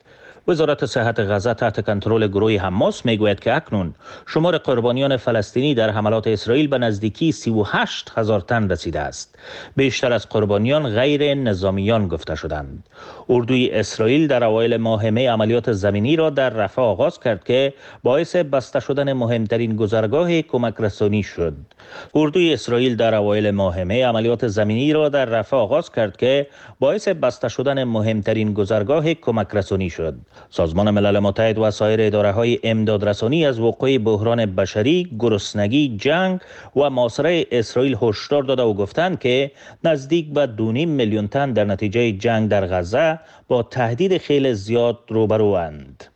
وزارت صحت غزه تحت کنترل گروه حماس میگوید که اکنون شمار قربانیان فلسطینی در حملات اسرائیل به نزدیکی سی و هشت هزار تن رسیده است. بیشتر از قربانیان غیر نظامیان گفته شدند. اردوی اسرائیل در اوایل ماه می عملیات زمینی را در رفح آغاز کرد که باعث بسته شدن مهمترین گذرگاه کمک رسانی شد. اردوی اسرائیل در اوایل ماه می عملیات زمینی را در رفح آغاز کرد که باعث بسته شدن مهمترین گذرگاه کمک رسانی شد. سازمان ملل متحد و سایر اداره‌های امدادرسانی از وقوع بحران بشری، گرسنگی، جنگ و محاصره اسرائیل هشدار داده و گفتند که نزدیک به دو و نیم میلیون تن در نتیجه جنگ در غزه با تهدید خیلی زیاد روبروند.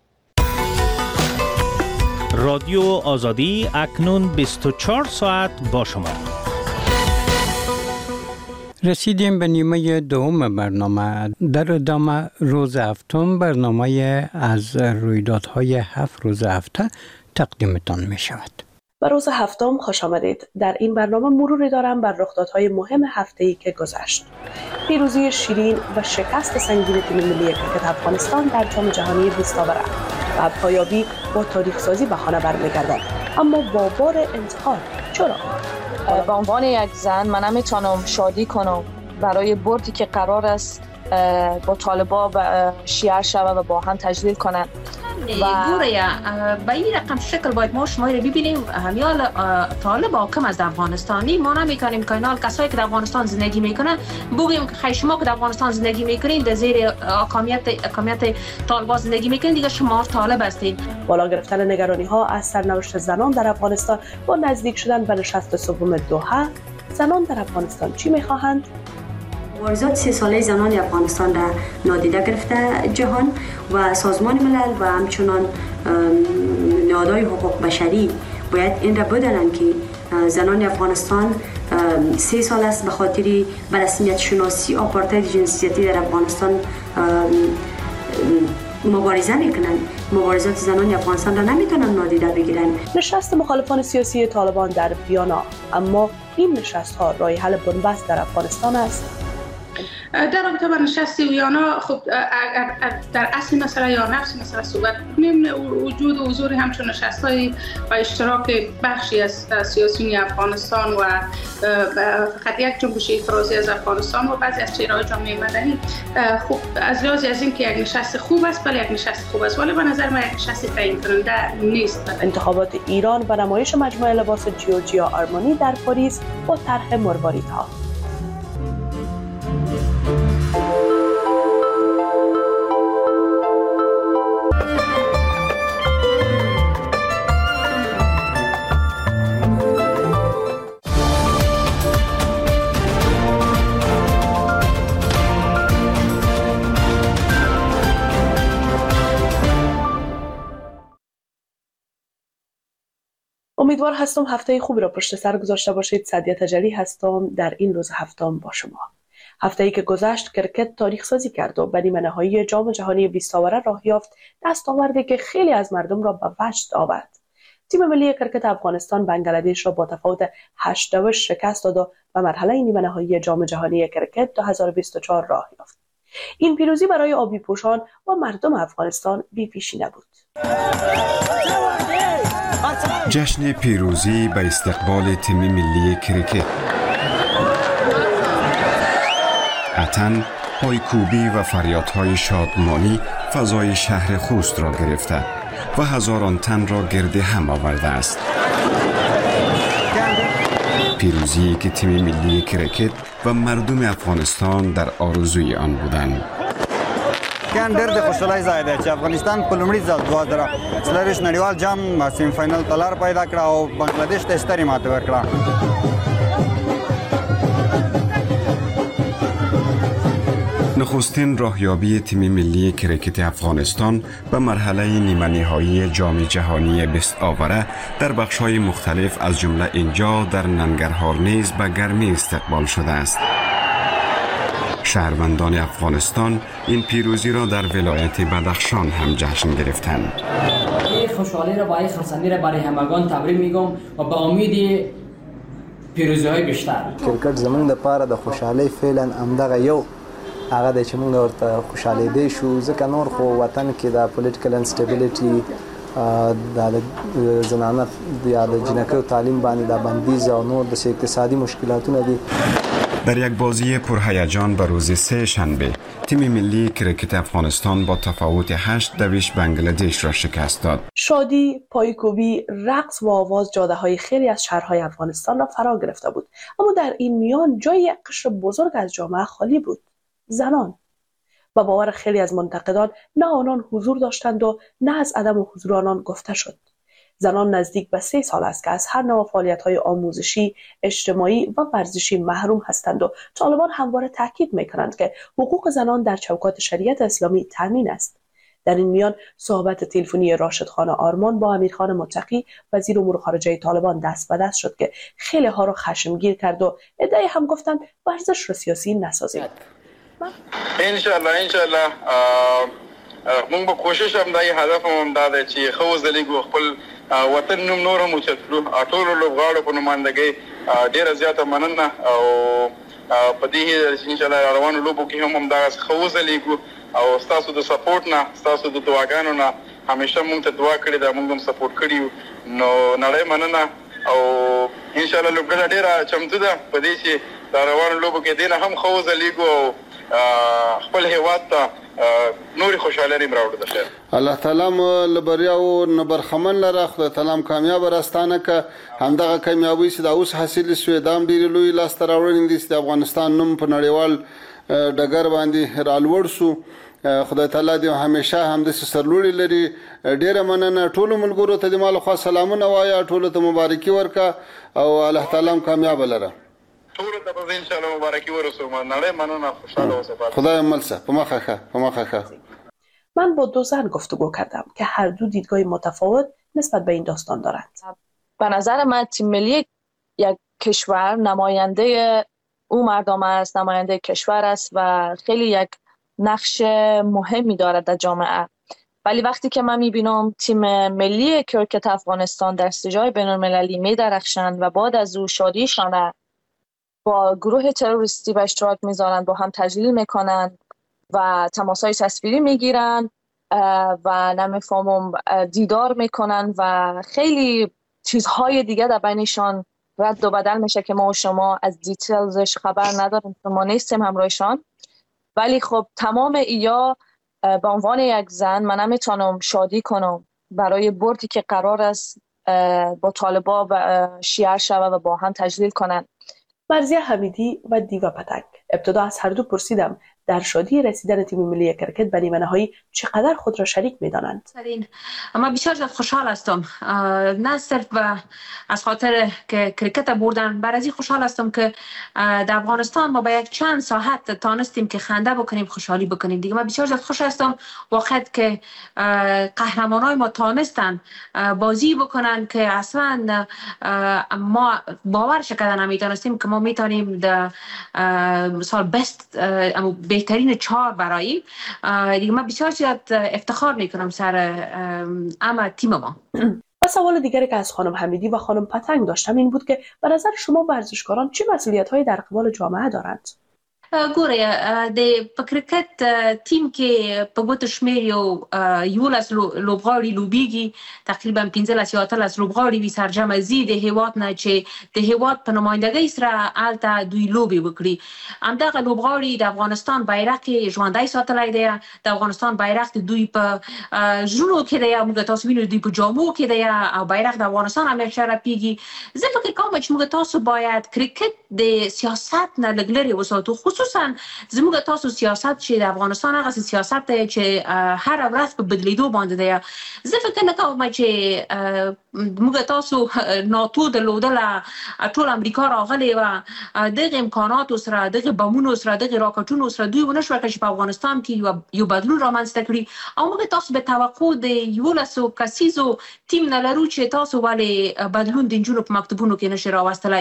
رادیو آزادی اکنون بیست و چهار ساعت با شما. رسیدیم به نیمه دوم برنامه. در ادامه روز هفتم برنامه از رویدادهای هفت روز هفته تقدیمتان می شود. به روز هفتم خوش آمدید. در این برنامه مروری دارم بر رخدادهای مهم هفته‌ای که گذشت. پیروزی شیرین و شکست سنگین تیم ملی کرکت افغانستان در جام جهانی بیست آوره و پایابی با تاریخ سازی به خانه برمیگردد، اما با بار انتقاد. چرا؟ به عنوان یک زن من نمیتونم شادی کنم برای بردی که قرار است با طالبا شیعه شوه و با هم تجلیل کنن. و گوره به این رقم شکل باید ما شما رو ببینیم. همیال طالب حاکم از افغانستانی ما نمیکنیم که اینال کسایی که در افغانستان زندگی میکنن بگیم که خیلی شما که در افغانستان زندگی میکنین در زیر حاکمیت حاکمیت طالبا زندگی میکنین دیگه شما طالب هستین. بالا گرفتن نگرانی ها از سرنوشت زنان در افغانستان با نزدیک شدن به نشست سوم دوحه، زنان در افغانستان چی میخواهند؟ مبارزات سی ساله زنان افغانستان را نادیده گرفته جهان و سازمان ملل و همچنان نهادهای حقوق بشری باید این را بدانند که زنان افغانستان سه سال است به خاطر به رسمیت شناسی آپارتاید جنسیتی در افغانستان مبارزه میکنند. مبارزات زنان افغانستان را نمیتونن نادیده بگیرن. نشست مخالفان سیاسی طالبان در ویانا، اما این نشست ها راه حل بنبست در افغانستان است. در رابطه با نشست ویانا خب در اصل مسئله یا نفس مسئله صحبت کنیم، وجود و حضور همچون نشست‌های و اشتراک بخشی از سیاسیون افغانستان و فقط یک جنبش اعتراضی از افغانستان و بعضی از چهره‌های جامعه مدنی خب از لحاظ از این که یک نشست خوب است، ولی یک نشست خوب است، ولی به نظر من یک نشست تعیین کننده نیست. انتخابات ایران و نمایش مجموعه لباس جیورجیا آرمانی در پاریس با طرح مرواریدها. امیدوار هستم هفته خوبی را پشت سر گذاشته باشید. سعدیه تجلی هستم در این روز هفتم با شما. هفته‌ای که گذشت کرکت تاریخ سازی کرد و به نیمه نهایی جام جهانی بیست آوره راه یافت، دستاوردی که خیلی از مردم را به وجد آورد. تیم ملی کرکت افغانستان بنگلادش را با تفاوت هشت دو شکست داد و به مرحله نیمه نهایی جام جهانی کرکت دو هزار و بیست و چهار راه یافت. این پیروزی برای آبی پوشان و مردم افغانستان بی پیشی نبود. جشن پیروزی به استقبال تیم ملی کرکت. عطن، پایکوبی و فریادهای شادمانی فضای شهر خوست را گرفته و هزاران تن را گرد هم آورده است. پیروزی که تیم ملی کرکت و مردم افغانستان در آرزوی آن بودند. کان ډېر د خوشحالۍ ځای دی چې افغانستان په لومړي ځل دوه زره څلرویشت نړیوال جام سیمی فاینل ته لار پیدا کړه او بنگلادیش ته سترې ماتې ورکړه. نخستین راهیابی تیم ملی کرکت افغانستان به مرحله نیمه نهایی جام جهانی بیست آوره در بخش‌های مختلف از جمله اینجا در ننگرهار نیز به گرمی استقبال شده است. شهروندان افغانستان این پیروزی را در ولایت بدخشان هم جشن گرفتند. این خوشحالی را با این خرسندی را برای همگان تبریک میگم و با امید پیروزی های بیشتر. کرکټ زمونږ د پاره د خوشحالۍ فعلا همدغه یو هغه د چې موږ ورته خوشاله دي شو ځکه نور خو وطن کې د پولیټیکل انسټیبিলিټي د زنانه د جنکو تعلیم باندې د بندیز او نور د اقتصادي مشکلاتونه دي. در یک بازی پرهیجان به روز سه شنبه تیم ملی کرکت افغانستان با تفاوت هشت دویش بنگلادش را شکست داد. شادی، پایکوبی، رقص و آواز جاده های خیلی از شهرهای افغانستان را فرا گرفته بود، اما در این میان جای یک قشر بزرگ از جامعه خالی بود: زنان. و باور خیلی از منتقدان نه آنان حضور داشتند و نه از عدم حضور آنان گفته شد. زنان نزدیک به سه سال است که از هر نوع فعالیت‌های آموزشی، اجتماعی و ورزشی محروم هستند و طالبان همواره تاکید می‌کنند که حقوق زنان در چوکات شریعت اسلامی تامین است. در این میان صحبت تلفنی راشد خان آرمان با امیرخان متقی وزیر امور خارجه طالبان دست به دست شد که خیلی ها را خشمگیر کرد و عده‌ای هم گفتند ورزش را سیاسی نسازید. ان شاء الله ان شاء الله موږ به کوشش هم دای هدف هم دا دی چې خو ځلېږو خپل وطن نوم نور هم اوچتلو. ټولو لوبغاړو په نمائندګۍ ډېره زیاته مننه او په دې ان شاء الله روانو لوبو کې هم همدغسې ښه وځلېږو او ستاسو د سپورټ نه ستاسو د دعاګانو نه همیشه موږ ته دعا کړې ده، موږ هم سپورټ کړي یو. نو نړۍ مننه او ان شاء الله لوبډله ډېره چمتو ده په دې چې د روانو لوبو کې دې نه هم ښه وځلېږو او خپل هیواد ته نوري خوشحالي راوړو. د خیر الله تعالی مو لبریا او نبرخمن لره خدای تعالی کامیاب راستانه که همدغه کامیابی چې دا اوس حاصل شوې دام ډېر لوی لاس ته راوړل دي چې د افغانستان نوم په نړیوال ډګر باندې رالوړ شو. خدای تعالی دې همیشه هم د سرلوړي لري. ډېر مننه ټول ملګرو ته د مال خو سلامونه وایا، ټول ته مبارکي ورکا او الله تعالی کامیاب لره. ټول ته به ان شاء الله مبارکي ورسوم. نړۍ مننه، خوشاله اوسه. خدای ملسه په مخه ښه په مخه ښه. من با دو زن گفتگو کردم که هر دو دیدگاه متفاوت نسبت به این داستان دارند. به نظر من تیم ملی یک کشور نماینده او مردم است، نماینده کشور است و خیلی یک نقش مهمی دارد در جامعه. ولی وقتی که من میبینم تیم ملی کرکت افغانستان در سجای بین المللی میدرخشند و بعد از او شادیشان با گروه تروریستی به اشتراک میذارند، با هم تجلیل میکنند و تماسهای تصویری میگیرند و نمیفهمم دیدار میکنند و خیلی چیزهای دیگه در بینشان رد و بدل میشه که ما و شما از دیتیلزش خبر نداریم، ما نیستیم همراهشان. ولی خب تمام ایا به عنوان یک زن من نمیتونم شادی کنم برای بردی که قرار است با طالبا شیعه شود و با هم تجلیل کنند. مرضیه حمیدی و دیوا پتک. ابتدا از هر دو پرسیدم در شادی رسیدن تیم ملی کرکت به نیمه‌نهایی چقدر خود را شریک می‌دانند. اما بسیار زیاد خوشحال هستم، نه صرف از خاطر که کرکت بردن، بر از این خوشحال هستم که در افغانستان ما با یک چند ساعت تانستیم که خنده بکنیم، خوشحالی بکنیم. دیگه من بسیار زیاد خوش هستم واقعا که قهرمانای ما تانستن بازی بکنن که اصلا ما باورش کردن نمی‌دانستیم که ما میتونیم در مثال بست اما بهترین چهار برایی. دیگه من بسیار زیاد افتخار میکنم سر اما تیم ما. و سوال دیگری که از خانم حمیدی و خانم پتنگ داشتم این بود که به نظر شما ورزشکاران چه مسئولیت‌هایی در قبال جامعه دارند؟ ګوره د په کرکټ ټیم کې په ګوتو شمېر یو یولس لوبغاړي لوبیږي، تقریبا پنځلس یا اتلس لوبغاړي وي سرجمه زی د هیواد نه چې د هیواد په نمایندګۍ سره هلته دوی لوبې وکړي. همدغه لوبغاړي د افغانستان بیرغ یې ژوندی ساتلی دی، د افغانستان بیرغ د دوی په زړونو کې دی، موږ تاسو وینو دوی په جامو کې دی او بیرغ د افغانستان همیشه رپیږي. زه فکر کوم چې موږ تاسو باید کرکټ د سیاست نه لږ لرې وساتو، خصوصا زموږ تاسو سیاست چې د افغانستان هغه سیاست دی چې هر ورځ په بدلیدو باندې دی. زه فکر نه کوم چې موږ تاسو ناتو درلودله، ټول امریکا راغلی و دغه امکاناتو سره، دغه بمونو سره، دغه راکټونو سره دوی ونه شوه چې په افغانستان کې یو بدلون رامنځته کړي. او موږ تاسو به توقع د یولسو کسیزو تیم نه لرو چې تاسو ولې بدلون د نجونو په مکتبونو کې نشي راوستلی.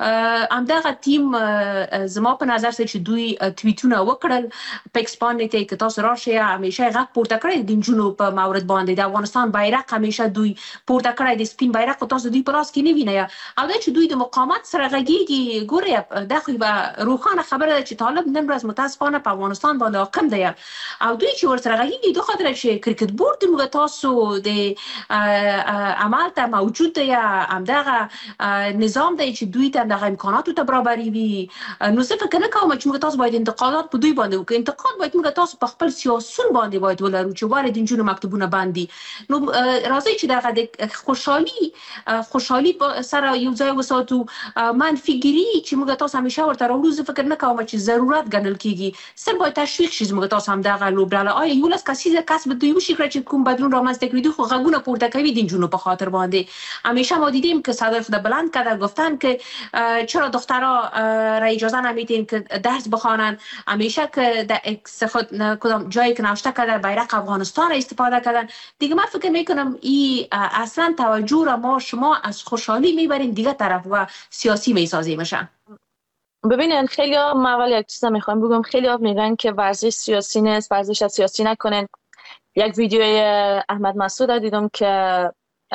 همدغه تیم زما په نظر چې دوی توییتونه وکړل په ایکس باندې ته کې تاسو راشئ، همیشه غږ پورته کړی د نجونو په مورد باندې، د افغانستان بیرغ همیشه دوی پورته کړی د سپین بیرغ تاسو دوی پلاس کې نه وینئ او دا چې دوی د مقاومت سره غږیږي ګورئ دا خو به روښانه خبره ده چې طالب نن ورځ متاسفانه په افغانستان باندې حاکم دی او دوی چې ورسره غږیږي دوی خاطر چې کرکټ بورډ موږ تاسو د عمل ته موجود دی همدغه نظام دی چې دوی ته دغه امکاناتو ته برابري وي نو زه فکر نه کوم چې موږ تاسو باید انتقادات په دوی باندې وکړو انتقاد باید موږ تاسو په خپل سیاسون باندې باید ولرو چې وارد د نجونو مکتبونه باندې نو راځي چې دغه د خوشحالي خوشحالي سره یو ځای وساتو منفیګری چې موږ تاسو همیشه ورته راوړو زه فکر نه کوم چې ضرورت ګڼل کیږي سم باید تشویق شي موږ تاسو هم دغه لوبډاله آیا یو لاس کسي کسب دوی وشي چې کوم بدلون رامنځته کړي خو غږونه پورته کوي د نجونو په خاطر باندې همیشه ما دیدیم که صدر خود بلند کرده گفتن که چرا دخترها را اجازه نمیدین که درس بخوانن همیشه که در خود کدام جایی که نوشته کرده بیرق افغانستان استفاده کردن دیگه من فکر میکنم این اصلا توجه را ما شما از خوشحالی میبرین دیگه طرف و سیاسی میسازیمشن. ببینن خیلی ها من اول یک چیز میخوام بگم خیلی ها میگن که ورزش سیاسی نیست ورزش سیاسی نکنن یک ویدیوی احمد مسعود را دیدم که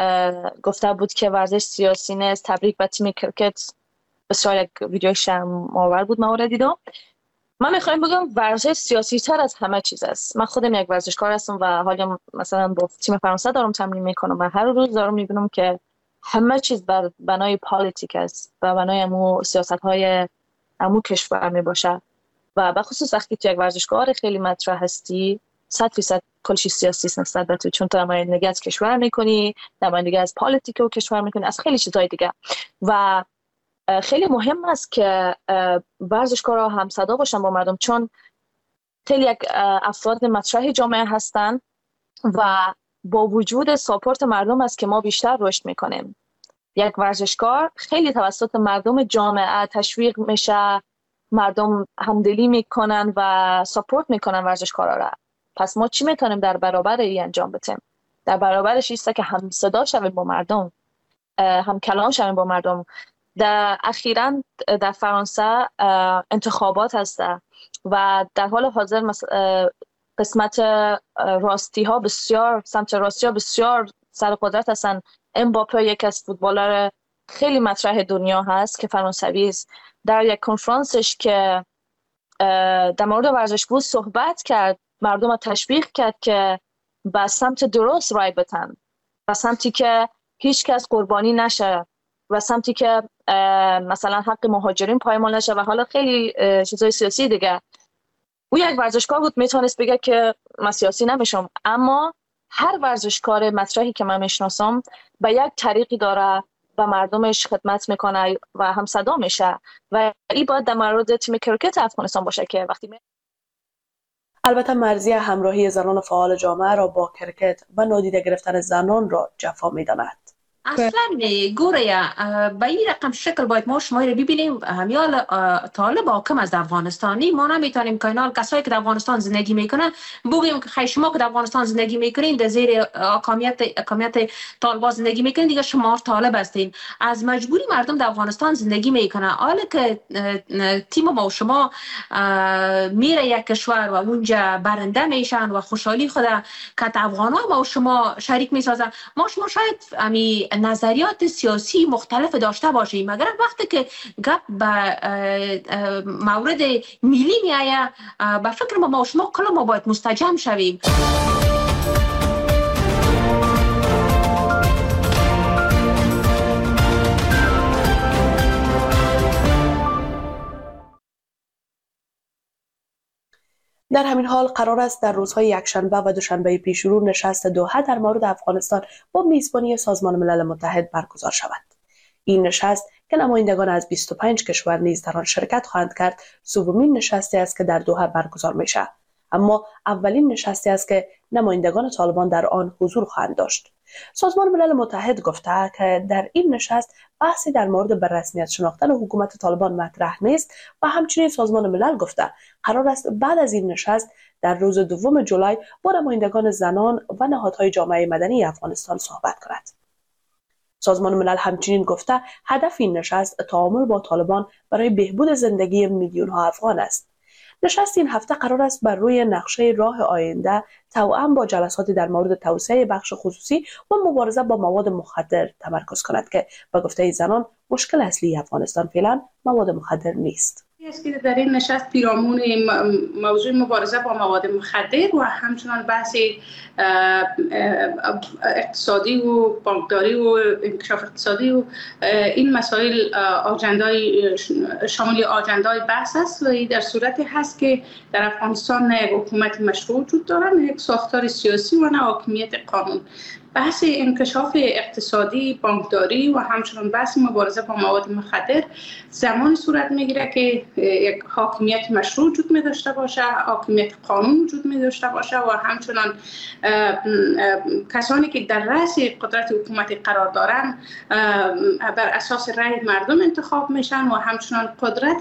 گفته بود که ورزش سیاسی نیست تبریک به تیم کرکت بسیار یک ویدیو شرم آور بود من را دیدم من میخوایم بگم ورزش سیاسی تر از همه چیز است من خودم یک ورزشکار هستم و حالا مثلا با تیم فرانسه دارم تمرین میکنم و هر روز دارم میبینم که همه چیز بر بنای پالیتیک است و بنای امو سیاست های امو کشور میباشه و به خصوص وقتی تو یک ورزشکار خیلی مطرح هستی صد فیصد کلشی سیاسی است نسبت به تو چون تو نمایندگی از کشور میکنی نمایندگی از پالیتیک و کشور میکنی از خیلی چیزای دیگه و خیلی مهم است که ورزشکارها هم صدا باشن با مردم چون خیلی یک افراد مطرح جامعه هستن و با وجود ساپورت مردم است که ما بیشتر رشد میکنیم یک ورزشکار خیلی توسط مردم جامعه تشویق میشه مردم همدلی میکنن و ساپورت میکنن ورزشکارا را پس ما چی میتونیم در برابر این انجام بدیم در برابرش ایسته که هم صدا شویم با مردم هم کلام شویم با مردم در اخیراً در فرانسه انتخابات هست و در حال حاضر قسمت راستی ها بسیار سمت راستی ها بسیار سر قدرت هستن امباپه یک از فوتبالر خیلی مطرح دنیا هست که فرانسوی است در یک کنفرانسش که در مورد ورزش بود صحبت کرد مردم را تشویق کرد که به سمت درست رای بدن و سمتی که هیچ کس قربانی نشه و سمتی که مثلا حق مهاجرین پایمال نشه و حالا خیلی چیزای سیاسی دیگه او یک ورزشکار بود میتونست بگه که من سیاسی نمیشم اما هر ورزشکار مطرحی که من میشناسم به یک طریقی داره به مردمش خدمت میکنه و هم صدا میشه و این باید در مورد تیم کرکت افغانستان باشه که وقتی می... البته مرزی همراهی زنان فعال جامعه را با کرکت و نادیده گرفتن زنان را جفا میداند. اصلا گوره به این رقم شکل باید ما شما رو ببینیم همیال طالب حاکم از افغانستانی ما نمیتونیم که اینا کسایی که در افغانستان زندگی میکنن بگیم که خیلی شما که در افغانستان زندگی میکنین در زیر حاکمیت حاکمیت طالبان زندگی میکنین دیگه شما طالب هستین از مجبوری مردم در افغانستان زندگی میکنن حالا که تیم ما و شما میره یک کشور و اونجا برنده میشن و خوشحالی خود که افغانا ما و شما شریک میسازن ما شما شاید امی نظریات سیاسی مختلف داشته باشیم مگر وقتی که گپ به مورد ملی میایه به فکر ما ما شما کلا ما باید مستجم شویم. در همین حال قرار است در روزهای یکشنبه و دوشنبه پیشرو نشست دوحه در مورد افغانستان با میزبانی سازمان ملل متحد برگزار شود. این نشست که نمایندگان از بیست و پنج کشور نیز در آن شرکت خواهند کرد، سومین نشستی است که در دوحه برگزار می‌شود. اما اولین نشستی است که نمایندگان طالبان در آن حضور خواهند داشت. سازمان ملل متحد گفته که در این نشست بحثی در مورد به رسمیت شناختن حکومت طالبان مطرح نیست و همچنین سازمان ملل گفته قرار است بعد از این نشست در روز دوم جولای با نمایندگان زنان و نهادهای جامعه مدنی افغانستان صحبت کند. سازمان ملل همچنین گفته هدف این نشست تعامل با طالبان برای بهبود زندگی میلیون ها افغان است. نشست این هفته قرار است بر روی نقشه راه آینده توأم با جلساتی در مورد توسعه بخش خصوصی و مبارزه با مواد مخدر تمرکز کند که به گفته زنان مشکل اصلی افغانستان فعلا مواد مخدر نیست. است که در این نشست پیرامون موضوع مبارزه با مواد مخدر و همچنان بحث اقتصادی و بانکداری و انکشاف اقتصادی و این مسائل آجندای شامل آجندای بحث است و این در صورتی هست که در افغانستان نه یک حکومت مشروع وجود دارد، نه یک ساختار سیاسی و نه حاکمیت قانون. بحث انکشاف اقتصادی، بانکداری و همچنان بحث مبارزه با مواد مخدر زمانی صورت میگیره که یک حاکمیت مشروع وجود می داشته باشه، حاکمیت قانون وجود می داشته باشه و همچنان کسانی که در رأس قدرت حکومتی قرار دارن بر اساس رأی مردم انتخاب میشن و همچنان قدرت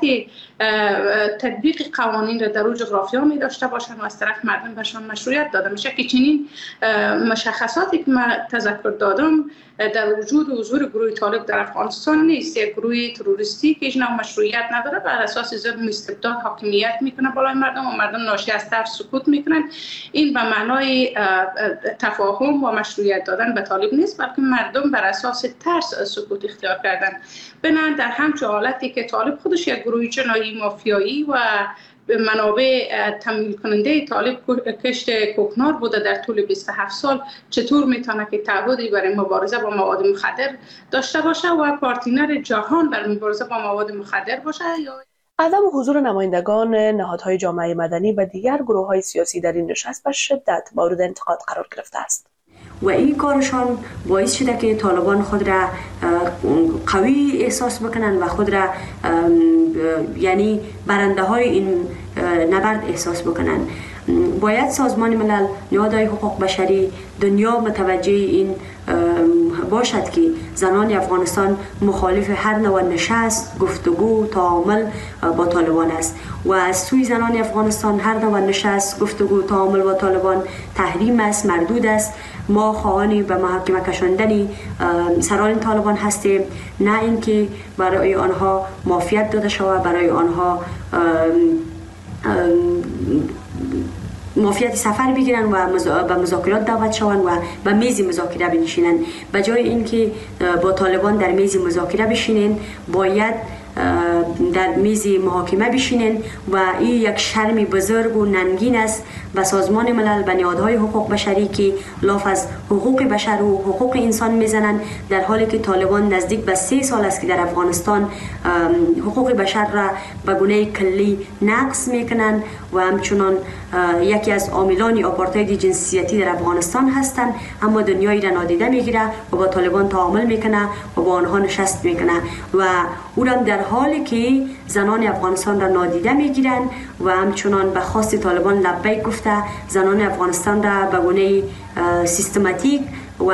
تطبیق قوانین را در اون جغرافیا می داشته باشن و از طرف مردم بهشان مشروعیت داده میشه که چنین مشخصاتی که من تذکر دادم در وجود و حضور گروه طالب در افغانستان نیست. یک گروه تروریستی که هیچ نوع مشروعیت نداره بر اساس ظلم استبداد حاکمیت میکنه بالای مردم و مردم ناشی از ترس سکوت میکنن. این به معنای تفاهم و مشروعیت دادن به طالب نیست، بلکه مردم بر اساس ترس سکوت اختیار کردن. بنابراین در همچون حالتی که طالب خودش یک گروه جنایی مافیایی و منابع تمویل کننده طالب کشت کوکنار بوده در طول بیست و هفت سال، چطور میتونه که تعهدی برای مبارزه با مواد مخدر داشته باشه و پارتنر جهان برای مبارزه با مواد مخدر باشه؟ یا عدم حضور نمایندگان نهادهای جامعه مدنی و دیگر گروه‌های سیاسی در این نشست به شدت مورد انتقاد قرار گرفته است. و این کارشان باعث شده که طالبان خود را قوی احساس بکنن و خود را یعنی برنده های این نبرد احساس بکنن. باید سازمان ملل، نهادهای حقوق بشری، دنیا متوجه این باشد که زنان افغانستان مخالف هر نوع نشست، گفتگو، تعامل با طالبان است و از سوی زنان افغانستان هر نوع نشست، گفتگو، تعامل با طالبان تحریم است، مردود است. ما خواهان به محاکمه کشاندن سران طالبان هستیم، نه اینکه برای آنها معافیت داده شود، برای آنها معافیت سفر بگیرن و به مذاکرات دعوت شوند و به میز مذاکره بنشینن. به جای اینکه با طالبان در میز مذاکره بشینن، باید در میز محاکمه بشینن و این یک شرم بزرگ و ننگین است به سازمان ملل، به نهادهای حقوق بشری که لاف از حقوق بشر و حقوق انسان میزنند، در حالی که طالبان نزدیک به سه سال است که در افغانستان حقوق بشر را به گونه کلی نقض میکنند و همچنان یکی از عاملان آپارتاید جنسیتی در افغانستان هستند، اما دنیایی را نادیده میگیره و با طالبان تعامل میکنه و با آنها نشست میکنه و او را در حالی که زنان افغانستان را نادیده میگیرند و همچنان به خواست طالبان لبیک گفته زنان افغانستان را به گونه سیستماتیک و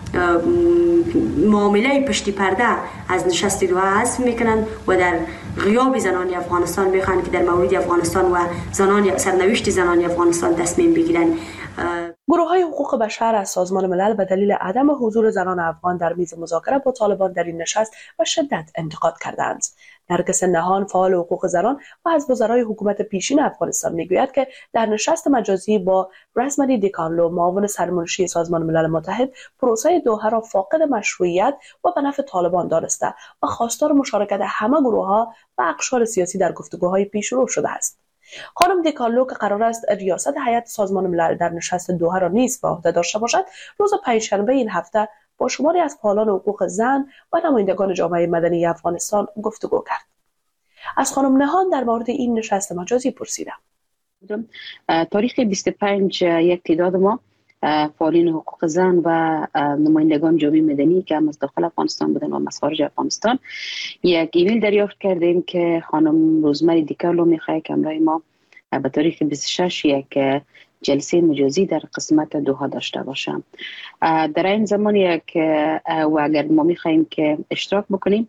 معامله پشتی پرده از نشست دوحه حذف میکنند و در غیاب زنان افغانستان میخوان که در مورد افغانستان و زنان سرنوشت زنان افغانستان تصمیم بگیرند. گروه‌های حقوق بشر از سازمان ملل به دلیل عدم حضور زنان افغان در میز مذاکره با طالبان در این نشست به شدت انتقاد کردند. نرگس نهان، فعال حقوق زنان و از وزرای حکومت پیشین افغانستان میگوید که در نشست مجازی با رزمری دیکارلو، معاون سرمنشی سازمان ملل متحد، پروسه دوحه را فاقد مشروعیت و به نفع طالبان دانسته و خواستار مشارکت همه گروه‌ها و اقشار سیاسی در گفتگوهای پیش رو شده است. خانم دیکارلو که قرار است ریاست هیئت سازمان ملل در نشست دوحه را نیز به عهده داشته باشد، روز پنجشنبه این هفته با شماری از فعالان حقوق زن و نمایندگان جامعه مدنی افغانستان گفتگو کرد. از خانم نهان در مورد این نشست مجازی پرسیدم. تاریخ بیست و پنج یک تعداد ما فعالین حقوق زن و نمایندگان جامعه مدنی که هم از داخل افغانستان بودن و از خارج افغانستان یک ایمیل دریافت کردیم که خانم روزمری دیکارلو میخواد که همراه ما به تاریخ بیست و شش یک جلسه مجازی در قسمت دوحه داشته باشم. در این زمان یک و اگر ما میخواهیم که اشتراک بکنیم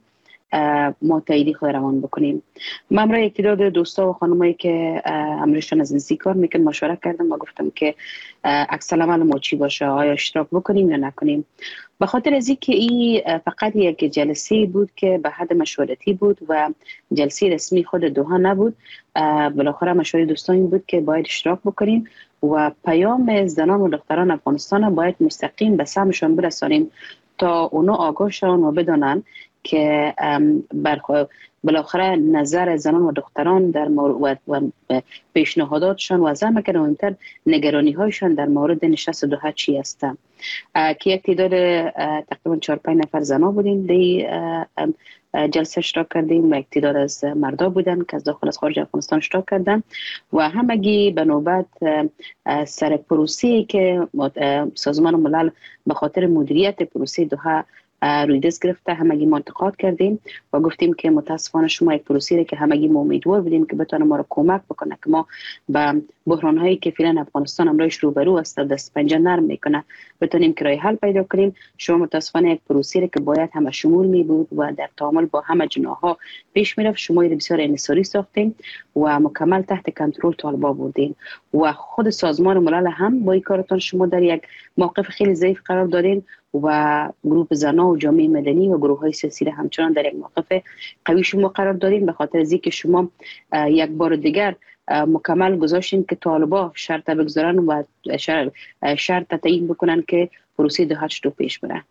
ما تاییدی خود روان بکنیم. من امروز یک تعداد دوستا و خانمایی که امروزشان از نزدیک کار میکنن مشورت کردم و گفتم که عکس العمل ما چی باشه، آیا اشتراک بکنیم یا نکنیم. به خاطر از اینکه این فقط یک جلسه بود که به حد مشورتی بود و جلسه رسمی خود دوحه نبود، بالاخره مشورت دوستان این بود که باید اشتراک بکنیم و پیام زنان و دختران افغانستان باید مستقیم به سمشان برسانیم تا اونا آگاه شون و بدانن که بالاخره نظر زنان و دختران در مورد و پیشنهاداتشان و از همه که مهمتر نگرانی هایشان در مورد نشست دوحه چی است. که یک تعداد تقریبا چهار پنج نفر زنا بودیم دی جلسه اشتراک کردیم و یک تعداد از مردا بودن که از داخل از خارج افغانستان اشتراک کردن و همگی به نوبت سر پروسه‌ای که سازمان ملل به خاطر مدیریت پروسه دوحه روی دست گرفته همگی ما انتقاد کردیم و گفتیم که متاسفانه شما یک پروسه که همگی ما امیدوار بودیم که بتونه ما رو کمک بکنه که ما به بحران هایی که فعلا افغانستان امروز روبرو است دست پنجه نرم میکنه بتونیم که راه حل پیدا کنیم. شما متاسفانه یک پروسه که باید همه شمول می بود و در تعامل با همه جناح‌ها پیش میرفت شما رو بسیار انحصاری ساختیم و مکمل تحت کنترل طالبان بودین و خود سازمان ملل هم با این کارتون شما در یک موقف خیلی ضعیف قرار دادین و گروه زنا و جامعه مدنی و گروه های سیاسی همچنان در یک موقف قوی شما قرار دادین به خاطر از اینکه شما یک بار دیگر مکمل گذاشتین که طالبان شرط بگذارن و شرط تعیین بکنن که پروسه دوحه چطور پیش بره.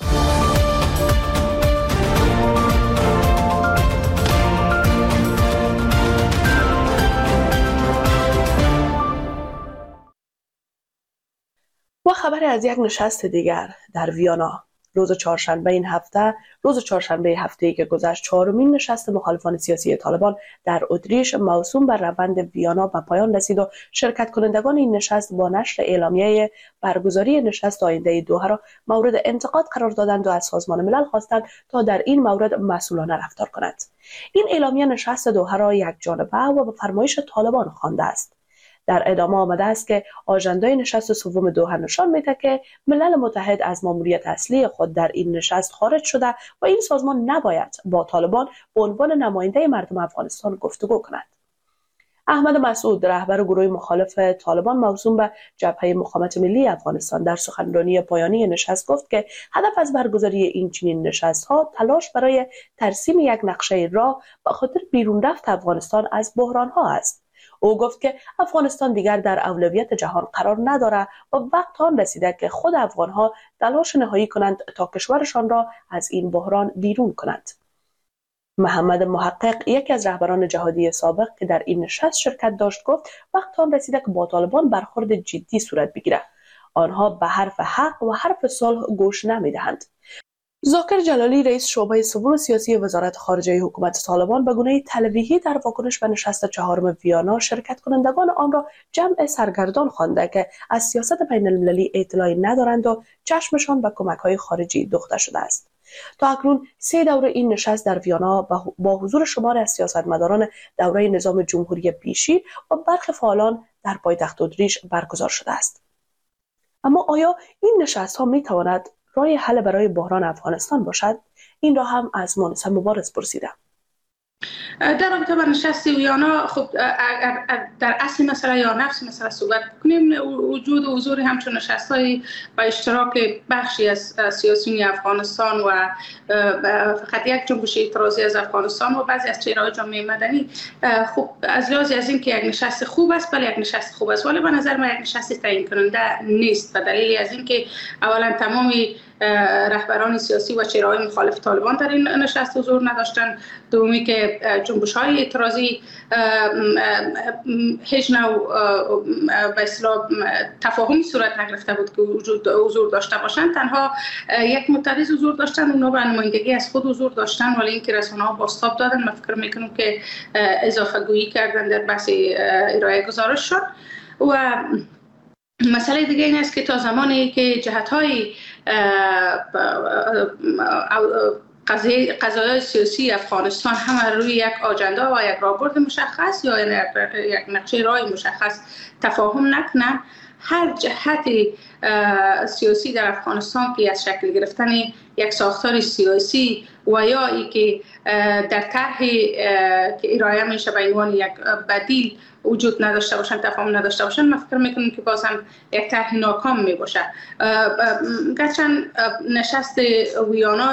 و خبر از یک نشست دیگر در ویانا روز چهارشنبه این هفته روز چهارشنبه هفته‌ای که گذشت چهارمین نشست مخالفان سیاسی طالبان در اتریش موسوم بر روند ویانا به پایان رسید و شرکت کنندگان این نشست با نشر اعلامیه برگزاری نشست آینده دوحه را مورد انتقاد قرار دادند و از سازمان ملل خواستند تا در این مورد مسئولانه رفتار کند. این اعلامیه نشست دوحه را یک جانبه و به فرمایش طالبان خوانده است. در ادامه آمده است که آژندای نشست سوم دوحه نشان می‌دهد که ملل متحد از ماموریت اصلی خود در این نشست خارج شده و این سازمان نباید با طالبان به عنوان نماینده مردم افغانستان گفتگو کند. احمد مسعود رهبر گروه مخالف طالبان موسوم به جبهه مقاومت ملی افغانستان در سخنرانی پایانی نشست گفت که هدف از برگزاری این چنین نشست‌ها تلاش برای ترسیم یک نقشه راه به خاطر بیرون رفت افغانستان از بحران‌ها است. او گفت که افغانستان دیگر در اولویت جهان قرار ندارد و وقت آن رسیده که خود افغانها تلاش نهایی کنند تا کشورشان را از این بحران بیرون کنند. محمد محقق یکی از رهبران جهادی سابق که در این نشست شرکت داشت گفت وقت آن رسیده که با طالبان برخورد جدی صورت بگیرد. آنها به حرف حق و حرف صلح گوش نمیدهند. ذاکر جلالی رئیس شعبه سوم سیاسی وزارت خارجه حکومت طالبان به گونه تلویحی در واکنش به نشست چهارم ویانا شرکت کنندگان آن را جمع سرگردان خوانده که از سیاست بین المللی اطلاعی ندارند و چشمشان به کمک‌های خارجی دوخته شده است. تا اکنون سه دوره این نشست در ویانا با حضور شمار از سیاستمداران دوره نظام جمهوری پیشی و برخی فعالان در پایتخت اتریش برگزار شده است. اما آیا این نشست‌ها می‌تواند راه حل برای بحران افغانستان باشد؟ این را هم از مانسه مبارز پرسیدم. در رابطه با نشست ویانا خب در اصل مسئله یا نفس مسئله صحبت کنیم وجود و حضور همچون نشست‌های با اشتراک بخشی از سیاسیون افغانستان و فقط یک جنبش اعتراضی از افغانستان و بعضی از چهره‌های جامعه مدنی خب از لحاظ از این که یک نشست خوب است بله یک نشست خوب است ولی به نظر من یک نشست تعیین کننده نیست و دلیلی از این که اولا تمامی رهبران سیاسی و چهره‌های مخالف طالبان در این نشست حضور نداشتند. دومی که جنبش‌های اعتراضی هیچ نوع به اصطلاح تفاهمی صورت نگرفته بود که وجود حضور داشته باشند. تنها یک معترض حضور داشتند، اونها به نمایندگی از خود حضور داشتند ولی اینکه رسانه‌ها بازتاب دادن. من فکر می‌کنم که اضافه گویی کردن در بحث ارائه گزارش شد. و مسئله دیگه این است که تا زمانی که جهت‌های قضایای سیاسی افغانستان همه روی یک آجنده و یک راهبرد مشخص یا یک نقشه راه مشخص تفاهم نکنن، هر جهت سیاسی در افغانستان که از شکل گرفتن یک ساختار سیاسی و یا ای که در طرح که ارائه میشه به عنوان یک بدیل وجود نداشته باشن، تفاهم نداشته باشن، من فکر میکنم که باز هم یک طرح ناکام می باشه. گرچند نشست ویانا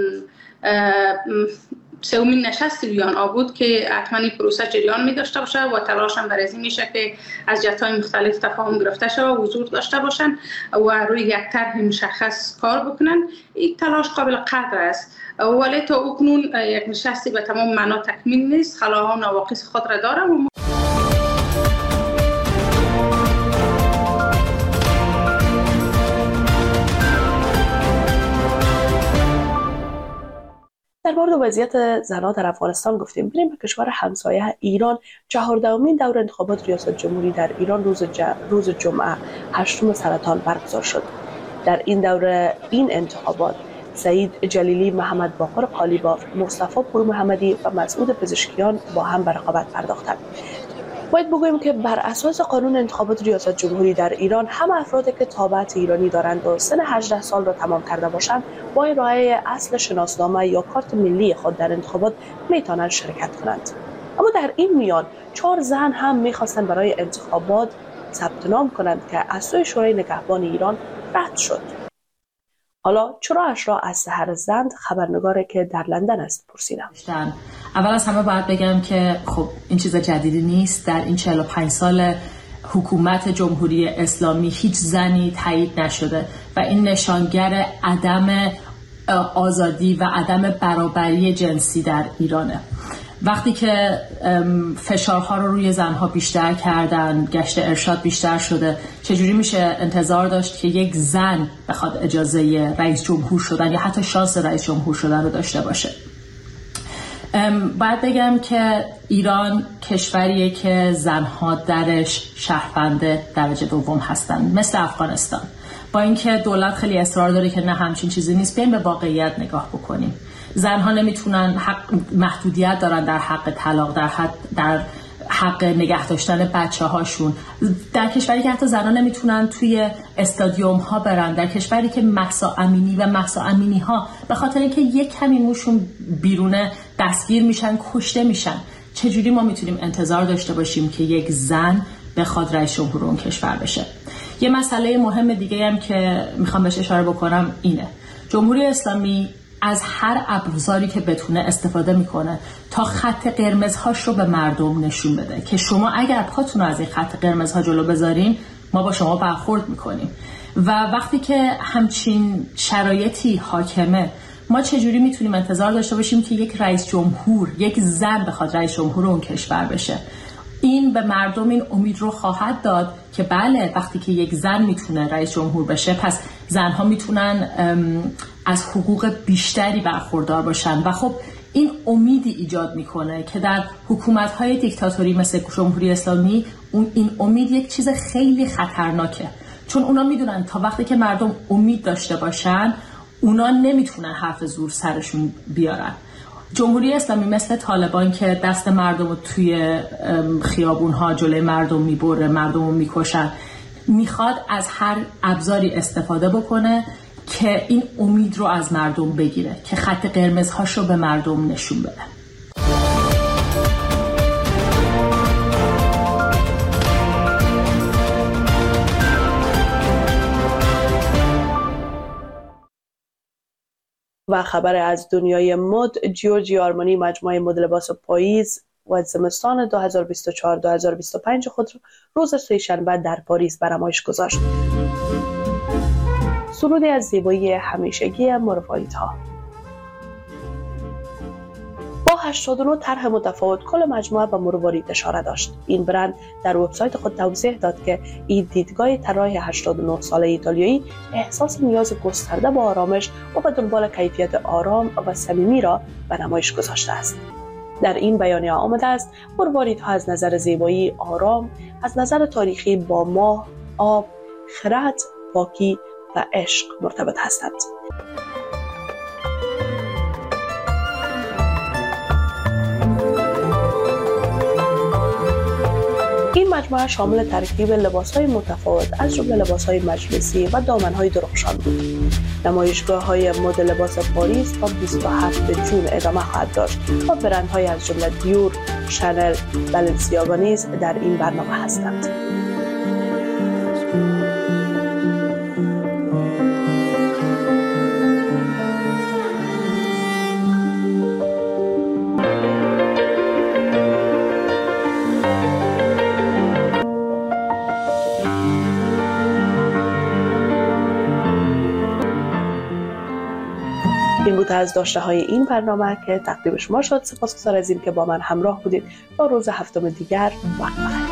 سومین نشست ویانا بود که حتما این پروسه جریان می داشته باشه و تلاش هم برای این میشه که از جهت‌های مختلف تفاهم گرفته شده و حضور داشته باشن و روی یک طرح مشخص کار بکنن. این تلاش قابل قدر است، ولی تا اکنون یک نشستی به تمام معنا تکمیل نیست، خلاها و نواقص خود را داره. و در مورد وضعیت زنان در افغانستان گفتیم. بریم به کشور همسایه ایران. چهاردهمین دور انتخابات ریاست جمهوری در ایران روز ج... روز جمعه هشتم سرطان برگزار شد. در این دوره این انتخابات سعید جلیلی، محمد باقر قالیباف، مصطفی پور محمدی و مسعود پزشکیان با هم به رقابت پرداختند. باید بگوییم که بر اساس قانون انتخابات ریاست جمهوری در ایران، همه افرادی که تابعیت ایرانی دارند و سن هجده سال را تمام کرده باشند با ارائه اصل شناسنامه یا کارت ملی خود در انتخابات میتوانند شرکت کنند. اما در این میان چهار زن هم میخواستند برای انتخابات ثبت نام کنند که از سوی شورای نگهبان ایران رد شد. حالا چرایش را از سحر زند، خبرنگاری که در لندن است، پرسیدم. اول از همه باید بگم که خب این چیز جدیدی نیست. در این چهل و پنج سال حکومت جمهوری اسلامی هیچ زنی تایید نشده و این نشانگر عدم آزادی و عدم برابری جنسی در ایرانه. وقتی که فشارها رو روی زنها بیشتر کردن، گشت ارشاد بیشتر شده، چجوری میشه انتظار داشت که یک زن بخواد اجازه رئیس جمهور شدن یا حتی شانس رئیس جمهور شدن رو داشته باشه؟ باید بگم که ایران کشوریه که زنها درش شهروند درجه دوم هستن، مثل افغانستان. با اینکه دولت خیلی اصرار داره که نه همچین چیزی نیست، بیایم به واقعیت نگاه بکنیم. زنها نمیتونن، حق محدودیت دارن در حق طلاق، در حق در حق نگه داشتن بچه هاشون. در کشوری که حتی زنها نمیتونن توی استادیوم ها برن، در کشوری که مهسا امینی و مهسا امینی ها به خاطر اینکه یک کمی موشون بیرونه دستگیر میشن، کشته میشن، چجوری ما میتونیم انتظار داشته باشیم که یک زن بخواد رئیس جمهور اون کشور بشه؟ یه مسئله مهم دیگه هم که میخوام بهش اشاره بکنم اینه: جمهوری اسلامی از هر ابزاری که بتونه استفاده میکنه تا خط قرمزهاش رو به مردم نشون بده که شما اگر پاتون رو از این خط قرمزها جلو بذارین ما با شما برخورد میکنیم. و وقتی که همچین شرایطی حاکمه، ما چجوری میتونیم انتظار داشته باشیم که یک رئیس جمهور، یک زن بخواد رئیس جمهور اون کشور بشه؟ این به مردم این امید رو خواهد داد که بله، وقتی که یک زن میتونه رئیس جمهور بشه، پس زنها میتونن از حقوق بیشتری برخوردار باشن. و خب این امیدی ایجاد میکنه که در حکومت‌های دیکتاتوری مثل جمهوری اسلامی اون این امید یک چیز خیلی خطرناکه، چون اونا میدونن تا وقتی که مردم امید داشته باشن اونا نمیتونن حرف زور سرشون بیارن. جمهوری اسلامی مثل طالبان که دست مردم رو توی خیابون‌ها جلوی مردم میبره، مردم رو میکشن، میخواد از هر ابزاری استفاده بکنه که این امید رو از مردم بگیره، که خط قرمزهاش رو به مردم نشون بده. و خبر از دنیای مد: جیورجی آرمانی مجموعه مد لباس پاییز و زمستان دو هزار و بیست و چهار دو هزار و بیست و پنج خود روز سه‌شنبه در پاریس به نمایش گذاشت. سرودی از زیبایی همیشگی مرواریدها. با هشتاد و نه طرح متفاوت کل مجموعه به مروارید اشاره داشت. این برند در وبسایت خود توضیح داد که این دیدگاه طراح هشتاد و نه ساله ایتالیایی احساس نیاز گسترده به آرامش و به دنبال کیفیت آرام و صمیمی را به نمایش گذاشته است. در این بیانیه آمده است مرواریدها از نظر زیبایی آرام، از نظر تاریخی با ماه، آب، خرد، پاکی و عشق مرتبط هستند. این مجموعه شامل ترکیب لباس‌های متفاوت از جمله لباس‌های مجلسی و دامن‌های درخشان بود. نمایشگاه های مد لباس پاریس تا بیست و هفتم جون ادامه خواهد داشت و برندهای از جمله دیور، شانل، بالنسیاگا نیز در این برنامه هستند. این بود از داشته های این برنامه که تقدیم شما شد. سپاسگزار از این که با من همراه بودید. تا روز هفتم دیگر وقت بخیر.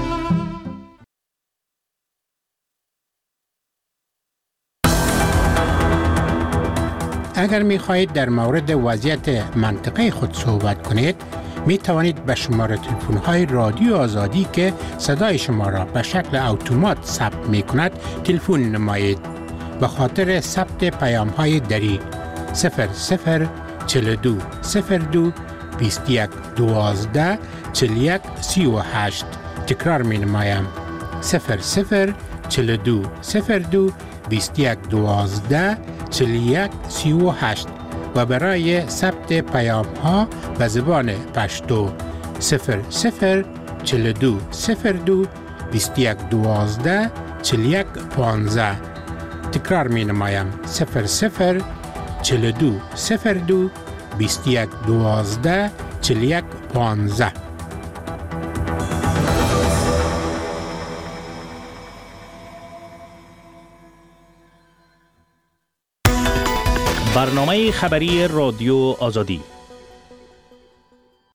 اگر می خواهید در مورد وضعیت منطقه خود صحبت کنید، می توانید به شماره تلفن های رادیو آزادی که صدای شما را به شکل اتومات ثبت می کند تلفن نمایید. به خاطر ثبت پیام های دری صفر صفر چهل و دو صفر دو بیست و یک دوازده چهل و یک سی و هشت. تکرار می نمایم صفر صفر چهل و دو صفر دو بیست و یک دوازده چهل و یک سی و هشت و برای ثبت پیام ها به زبان پشتو صفر صفر چهل و دو صفر دو بیست و یک دوازده چهل و یک پانزده. تکرار می نمایم صفر صفر چهل و دو صفر دو بیست و یک دوازده چهل و یک پانزده. برنامه خبری رادیو آزادی